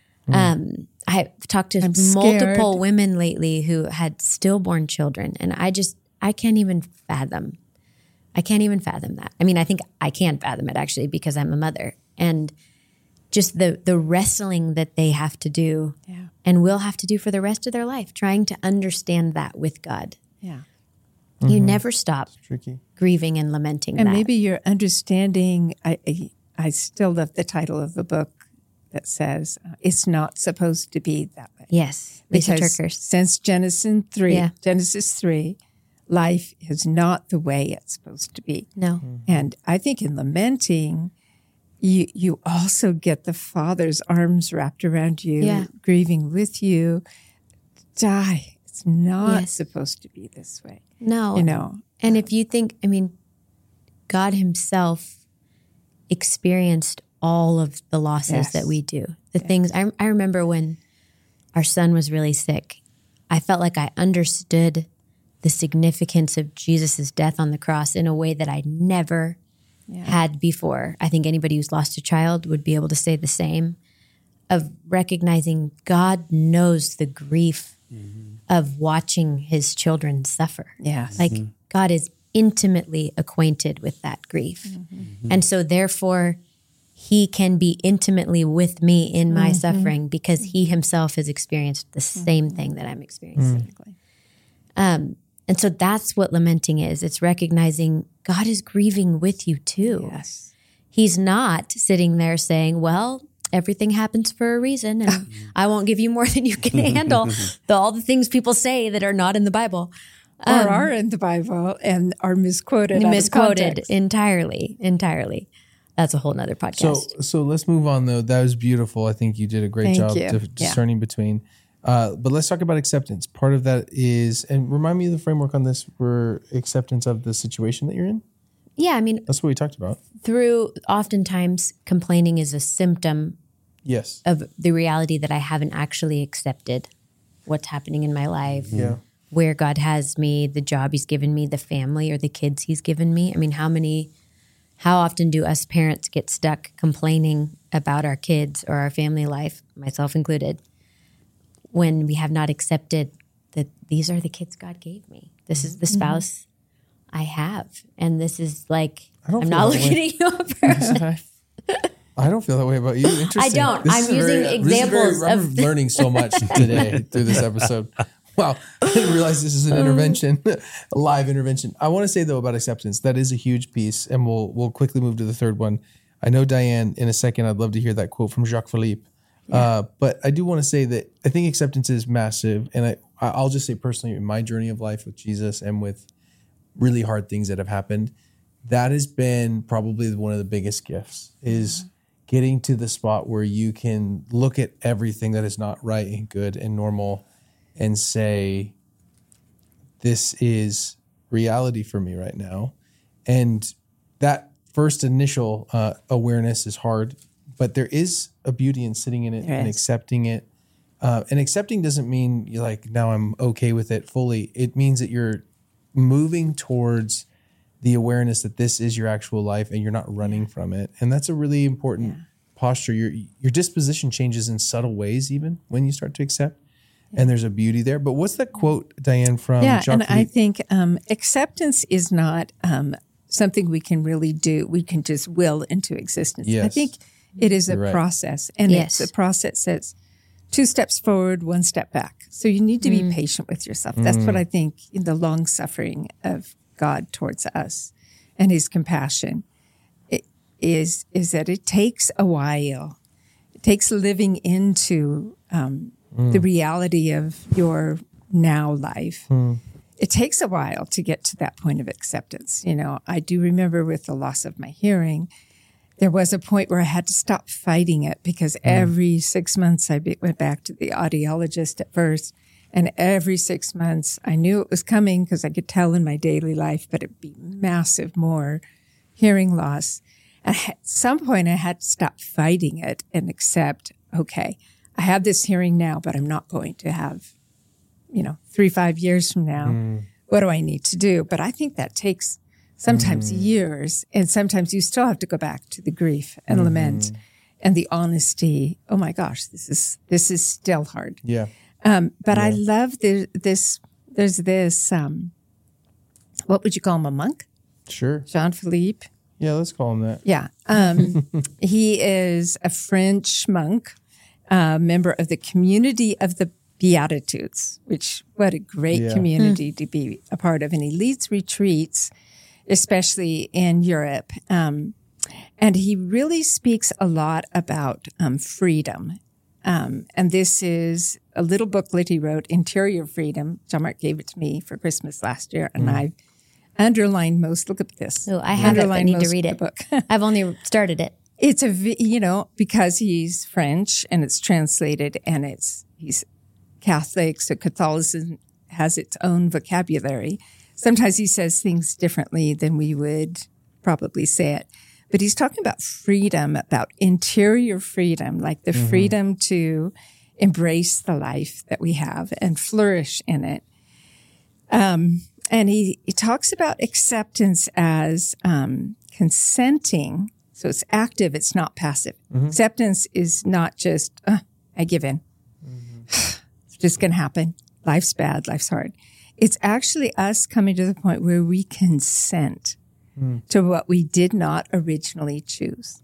I've talked to multiple women lately who had stillborn children, and I can't even fathom. I can't even fathom that. I mean, I think I can fathom it actually because I'm a mother, and just the wrestling that they have to do and will have to do for the rest of their life, trying to understand that with God. Yeah. You never stop grieving and lamenting and that. Maybe you're understanding, I still love the title of the book that says, it's not supposed to be that way. Yes, Lisa Turkers. Since Genesis 3, life is not the way it's supposed to be. No. And I think in lamenting, you also get the Father's arms wrapped around you, grieving with you. Die. It's not supposed to be this way. No. You know. And if you think, I mean, God himself experienced all of the losses that we do. The things, I remember when our son was really sick, I felt like I understood the significance of Jesus' death on the cross in a way that I never had before. I think anybody who's lost a child would be able to say the same, of recognizing God knows the grief of watching his children suffer. Yes. Like God is intimately acquainted with that grief. And so therefore, he can be intimately with me in my suffering because he himself has experienced the same thing that I'm experiencing. And so that's what lamenting is. It's recognizing God is grieving with you too. Yes. He's not sitting there saying, well, everything happens for a reason and I won't give you more than you can handle. All the things people say that are not in the Bible. Or are in the Bible and are misquoted. Misquoted entirely. That's a whole nother podcast. So let's move on though. That was beautiful. I think you did a great job discerning between. But let's talk about acceptance. Part of that is, and remind me of the framework on this, for acceptance of the situation that you're in. Yeah, I mean, that's what we talked about. Through oftentimes complaining is a symptom of the reality that I haven't actually accepted what's happening in my life, where God has me, the job he's given me, the family or the kids he's given me. I mean, how often do us parents get stuck complaining about our kids or our family life, myself included, when we have not accepted that these are the kids God gave me. This is the spouse I have. And this is like, I'm not looking at you up first. I don't feel that way about you. Interesting. I don't. I'm using examples I'm learning so much today through this episode. Wow. I didn't realize this is an intervention, a live intervention. I want to say though about acceptance, that is a huge piece. And we'll quickly move to the third one. I know, Diane, in a second, I'd love to hear that quote from Jacques Philippe. But I do want to say that I think acceptance is massive. And I'll just say personally, in my journey of life with Jesus and with really hard things that have happened, that has been probably one of the biggest gifts, is getting to the spot where you can look at everything that is not right and good and normal and say, this is reality for me right now. And that first initial awareness is hard, but there is a beauty in sitting in it and accepting it. And accepting doesn't mean you're like, now I'm okay with it fully. It means that you're moving towards the awareness that this is your actual life and you're not running from it. And that's a really important posture. Your disposition changes in subtle ways, even when you start to accept. And there's a beauty there. But what's that quote, Diane, from Yeah, Jacques and I Philippe? think acceptance is not something we can really do. We can just will into existence. I Yes. think it is a You're right. process. And Yes. it's a process that's 2 steps forward, 1 step back. So you need to be patient with yourself. That's what I think in the long suffering of God towards us and his compassion is that it takes a while. It takes living into the reality of your now life. It takes a while to get to that point of acceptance. You know, I do remember with the loss of my hearing, there was a point where I had to stop fighting it because every 6 months I went back to the audiologist at first. And every 6 months I knew it was coming because I could tell in my daily life, but it'd be massive more hearing loss. And at some point I had to stop fighting it and accept, okay, I have this hearing now, but I'm not going to have, 3-5 years from now. What do I need to do? But I think that takes sometimes years, and sometimes you still have to go back to the grief and lament and the honesty. Oh my gosh, this is still hard. Yeah. But I love this. There's this. What would you call him? A monk? Sure. Jean Philippe. Yeah, let's call him that. Yeah. He is a French monk, member of the Community of the Beatitudes, which what a great community to be a part of. And he leads retreats, especially in Europe. And he really speaks a lot about freedom. And this is a little booklet he wrote, Interior Freedom. John Mark gave it to me for Christmas last year, and I've underlined most. Look at this. Oh, I have it. I need to read it. Book. I've only started it. It's because he's French and it's translated, and he's Catholic, so Catholicism has its own vocabulary. Sometimes he says things differently than we would probably say it. But he's talking about freedom, about interior freedom, like the freedom to embrace the life that we have and flourish in it. And he talks about acceptance as consenting. So it's active, it's not passive. Acceptance is not just, I give in. It's just going to happen. Life's bad, life's hard. It's actually us coming to the point where we consent to what we did not originally choose.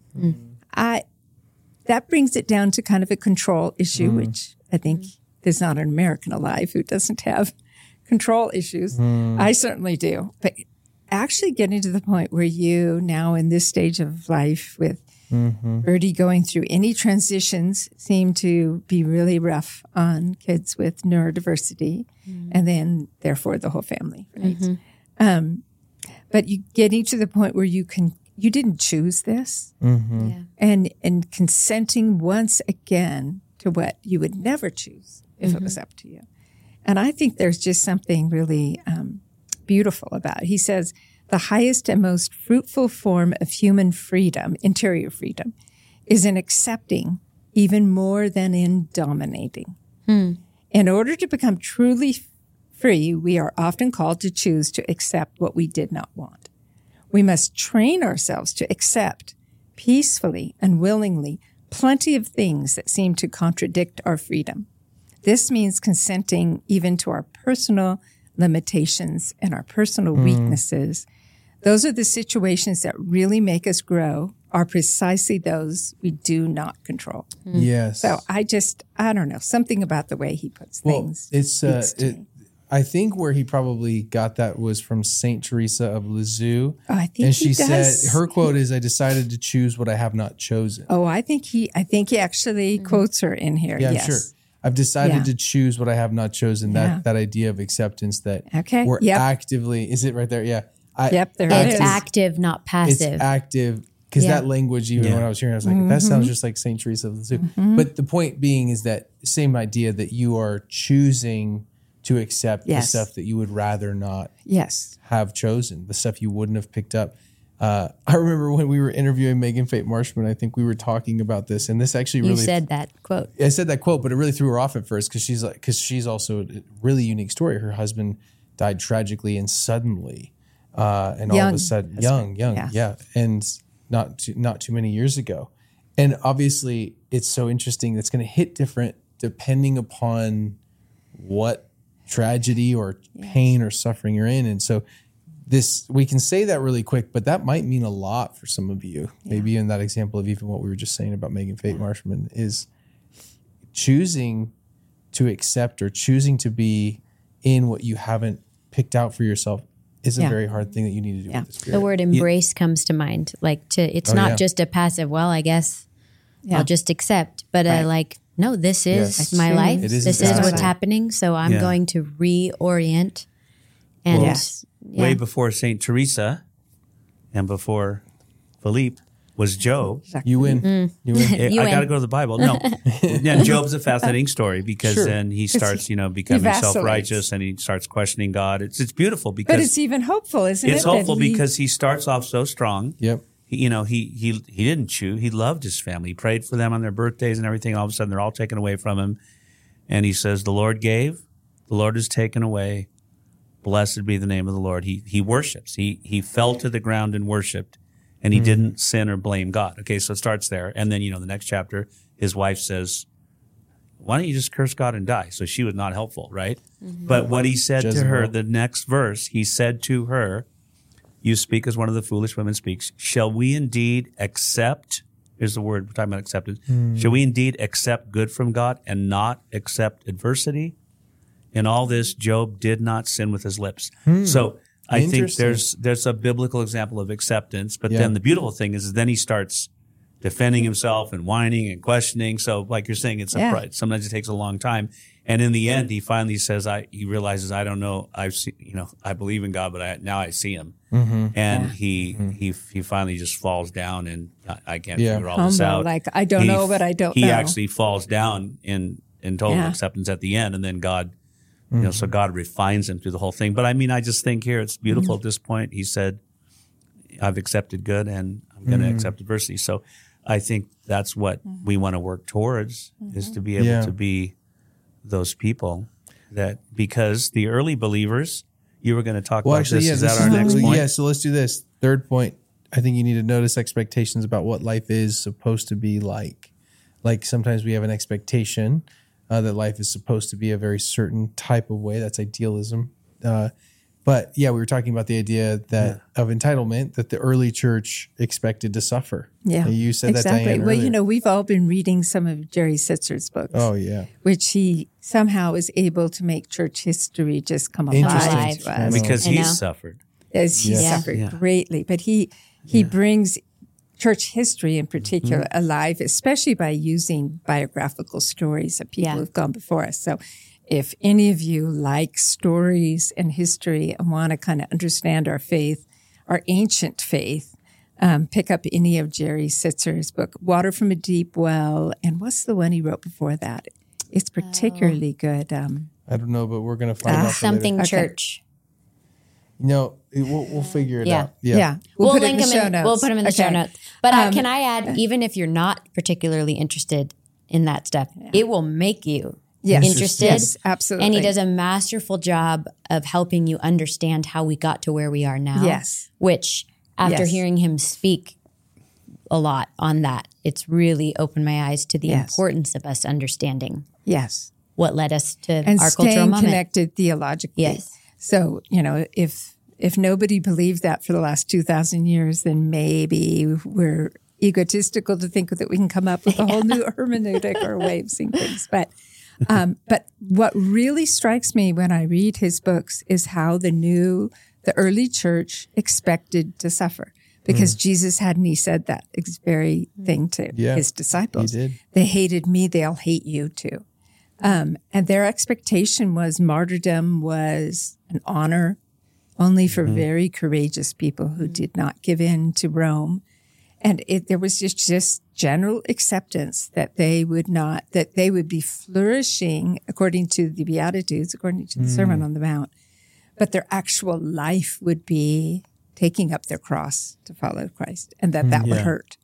That brings it down to kind of a control issue, which I think there's not an American alive who doesn't have control issues. I certainly do. But actually getting to the point where you now in this stage of life with Birdie going through any transitions seem to be really rough on kids with neurodiversity and then therefore the whole family, right? But you getting to the point where you didn't choose this and consenting once again to what you would never choose if it was up to you. And I think there's just something really beautiful about it. He says, the highest and most fruitful form of human freedom, interior freedom, is in accepting even more than in dominating. In order to become truly free, we are often called to choose to accept what we did not want. We must train ourselves to accept peacefully and willingly plenty of things that seem to contradict our freedom. This means consenting even to our personal limitations and our personal weaknesses. Those are the situations that really make us grow, are precisely those we do not control. Yes. So I don't know, something about the way he puts things. I think where he probably got that was from Saint Teresa of Lisieux. Oh, I think and he she does. said, her quote is, "I decided to choose what I have not chosen." Oh, I think he actually quotes her in here. Yeah, I'm yes. sure. I've decided Yeah. to choose what I have not chosen. Yeah. That idea of acceptance that Okay. we're Yep. actively, is it right there? Yeah. Yep, there it It's is. active, not It's passive. active because Yeah. that language, even when I was hearing, I was like, that sounds just like Saint Teresa of Lisieux. But the point being is that same idea that you are choosing to accept the Yes. stuff that you would rather not Yes. have chosen, the stuff you wouldn't have picked up. I remember when we were interviewing Megan Fate Marshman, I think we were talking about this, and this actually You really said that quote. I said that quote, but it really threw her off at first because she's also a really unique story. Her husband died tragically and suddenly, and all of a sudden, young, yeah, and not too many years ago. And obviously, it's so interesting. It's going to hit different depending upon what tragedy or pain or suffering you're in. And so we can say that really quick, but that might mean a lot for some of you. Yeah. Maybe in that example of even what we were just saying about Megan Fate Marshman is choosing to accept or choosing to be in what you haven't picked out for yourself is a very hard thing that you need to do with the Spirit. The word embrace comes to mind. It's not just a passive, well, I guess I'll just accept, but no, this is my life. This is what's happening. So I'm going to reorient. And way before St. Teresa and before Philippe was Job. Exactly. You win. You win. I got to go to the Bible. No. Yeah, Job's a fascinating story because then he starts, becoming self-righteous and he starts questioning God. It's beautiful because... But it's even hopeful, isn't it? It's hopeful because he starts off so strong. Yep. He didn't chew. He loved his family. He prayed for them on their birthdays and everything. All of a sudden, they're all taken away from him. And he says, the Lord gave, the Lord has taken away. Blessed be the name of the Lord. He worships. He fell to the ground and worshiped, and he didn't sin or blame God. Okay, so it starts there. And then, the next chapter, his wife says, why don't you just curse God and die? So she was not helpful, right? Mm-hmm. But what he said to her, the next verse, he said to her, you speak as one of the foolish women speaks. Shall we indeed accept, here's the word, we're talking about acceptance. Shall we indeed accept good from God and not accept adversity? In all this, Job did not sin with his lips. So I think there's a biblical example of acceptance. But then the beautiful thing is then he starts defending himself and whining and questioning. So like you're saying, sometimes it takes a long time. And in the end, he finally says, he realizes, I don't know, I believe in God, but now I see him. Mm-hmm. And he finally just falls down, and I can't figure all this out. Like, I don't know, but I don't know. He actually falls down in total acceptance at the end, and then God, so God refines him through the whole thing. But I just think here it's beautiful at this point. He said, I've accepted good, and I'm going to accept adversity. So I think that's what we want to work towards, is to be able to be those people that, because the early believers, you were going to talk about this. Is that our next point? Yeah, so let's do this. Third point, I think you need to notice expectations about what life is supposed to be like. Like sometimes we have an expectation that life is supposed to be a very certain type of way. That's idealism. But we were talking about the idea of entitlement that the early church expected to suffer. Yeah, you said that, Diane, earlier. Well, we've all been reading some of Jerry Sitzer's books. Oh, yeah. Which he somehow is able to make church history just come alive to us. Because he's suffered. As he suffered greatly. But he brings church history in particular alive, especially by using biographical stories of people who've gone before us. So if any of you like stories and history and want to kind of understand our faith, our ancient faith, pick up any of Jerry Sitzer's book, Water from a Deep Well. And what's the one he wrote before that? It's particularly good. I don't know, but we're going to find out. Something Church. We'll figure it out. Yeah. We'll link them in. We'll put them in the show notes. But can I add, even if you're not particularly interested in that stuff, it will make you interested. Yes, absolutely. And he does a masterful job of helping you understand how we got to where we are now. Yes. Which, after hearing him speak a lot on that, it's really opened my eyes to the importance of us understanding what led us to and our cultural moment. And staying connected theologically. Yes. So, if nobody believed that for the last 2,000 years, then maybe we're egotistical to think that we can come up with a whole new hermeneutic or way of seeing things. But what really strikes me when I read his books is how the early church expected to suffer, because Jesus hadn't he said that very thing to his disciples. He did. They hated me, they'll hate you too. And their expectation was martyrdom was an honor only for very courageous people who did not give in to Rome. And there was just general acceptance that they would be flourishing according to the Beatitudes, according to the Sermon on the Mount, but their actual life would be taking up their cross to follow Christ, and that would hurt.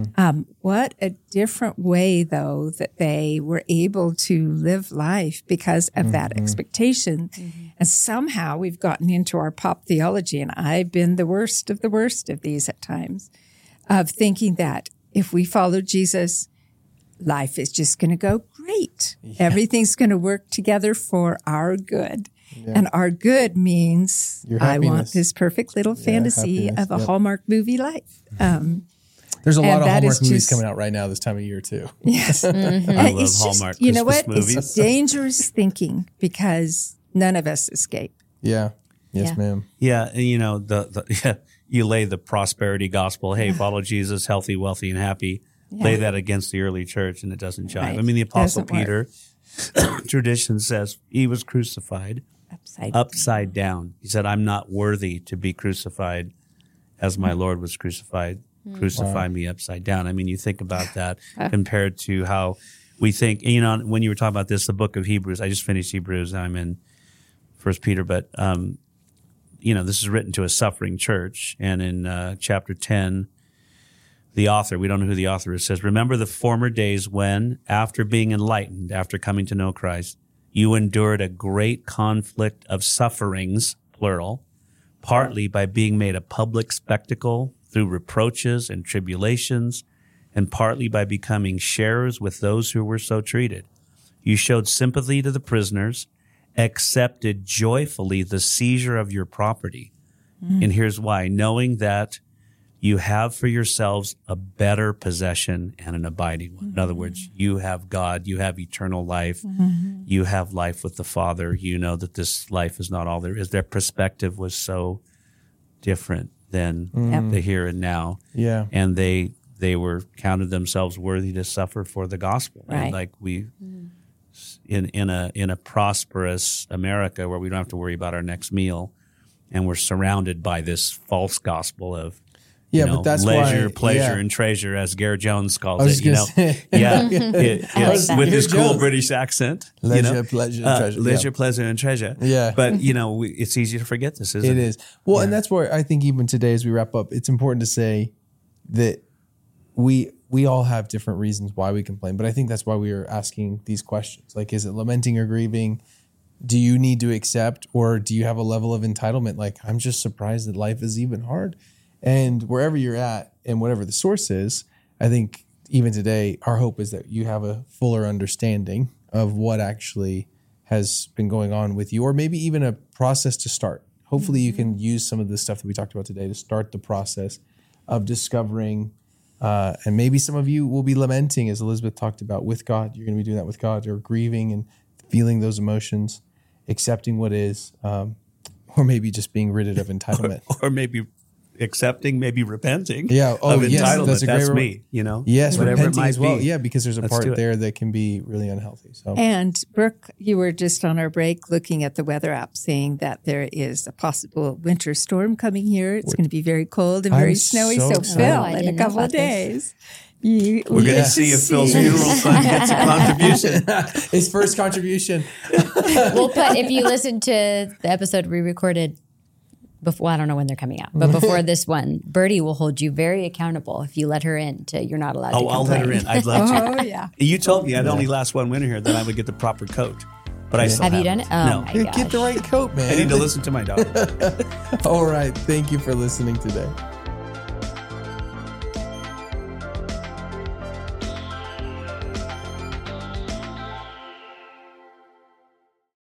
What a different way, though, that they were able to live life because of that expectation. And somehow we've gotten into our pop theology, and I've been the worst of these at times, of thinking that if we follow Jesus, life is just going to go great. Everything's going to work together for our good. And our good means I want this perfect little fantasy of a Hallmark movie life. There's a lot of Hallmark movies coming out right now this time of year, too. Yes. I love Hallmark you know what? movies. It's dangerous thinking because none of us escape. Yeah. Yes, ma'am. Yeah. And, you know, you lay the prosperity gospel. Hey, follow Jesus, healthy, wealthy, and happy. Yeah. Lay that against the early church, and it doesn't jive. Right. I mean, the Apostle Peter, tradition says he was crucified upside down. He said, I'm not worthy to be crucified as my Lord was crucified. Crucify me upside down. I mean, you think about that compared to how we think, you know, when you were talking about this, the book of Hebrews, I just finished Hebrews. I'm in 1 Peter, but, you know, this is written to a suffering church. And in chapter 10, the author, we don't know who the author is, says, remember the former days when, after being enlightened, after coming to know Christ, you endured a great conflict of sufferings, plural, partly by being made a public spectacle through reproaches and tribulations, and partly by becoming sharers with those who were so treated. You showed sympathy to the prisoners, accepted joyfully the seizure of your property. And here's why. Knowing that you have for yourselves a better possession and an abiding one. In other words, you have God, you have eternal life, you have life with the Father. You know that this life is not all there is. Their perspective was so different than the here and now. Yeah. And they were counted themselves worthy to suffer for the gospel. Right. And like we in a prosperous America where we don't have to worry about our next meal, and we're surrounded by this false gospel of but that's leisure, why, pleasure, and treasure, as Garrett Jones calls it. You know, it's with his cool British accent. Leisure, pleasure, and treasure. Leisure, pleasure, and treasure. Yeah, but you know, it's easy to forget this, isn't it? It is. Well, and that's where I think even today, as we wrap up, it's important to say that we all have different reasons why we complain. But I think that's why we are asking these questions. Like, is it lamenting or grieving? Do you need to accept, or do you have a level of entitlement? Like, I'm just surprised that life is even hard. And wherever you're at and whatever the source is, I think even today, our hope is that you have a fuller understanding of what actually has been going on with you, or maybe even a process to start. Hopefully you can use some of the stuff that we talked about today to start the process of discovering, and maybe some of you will be lamenting, as Elizabeth talked about, with God. You're going to be doing that with God, or grieving and feeling those emotions, accepting what is, or maybe just being rid of entitlement. or maybe accepting, maybe repenting. Yeah. Oh, of yes. Entitlement. That's me, you know? Yes, whatever repenting it might as well. be. Yeah, because there's a part there that can be really unhealthy. So. And Brooke, you were just on our break looking at the weather app saying that there is a possible winter storm coming here. It's going to be very cold and very snowy. So Phil, in a couple of days. We're going to see if Phil's funeral fund gets a contribution. His first contribution. We'll put, if you listen to the episode we recorded before, I don't know when they're coming out, but before this one, Birdie will hold you very accountable if you let her in to, you're not allowed to complain. I'll let her in. I'd love to. Oh, yeah. You told me I'd only last one winter here, then I would get the proper coat. But I still haven't. Have you done it? Oh, no. my gosh. Get the right coat, man. I need to listen to my daughter. All right. Thank you for listening today.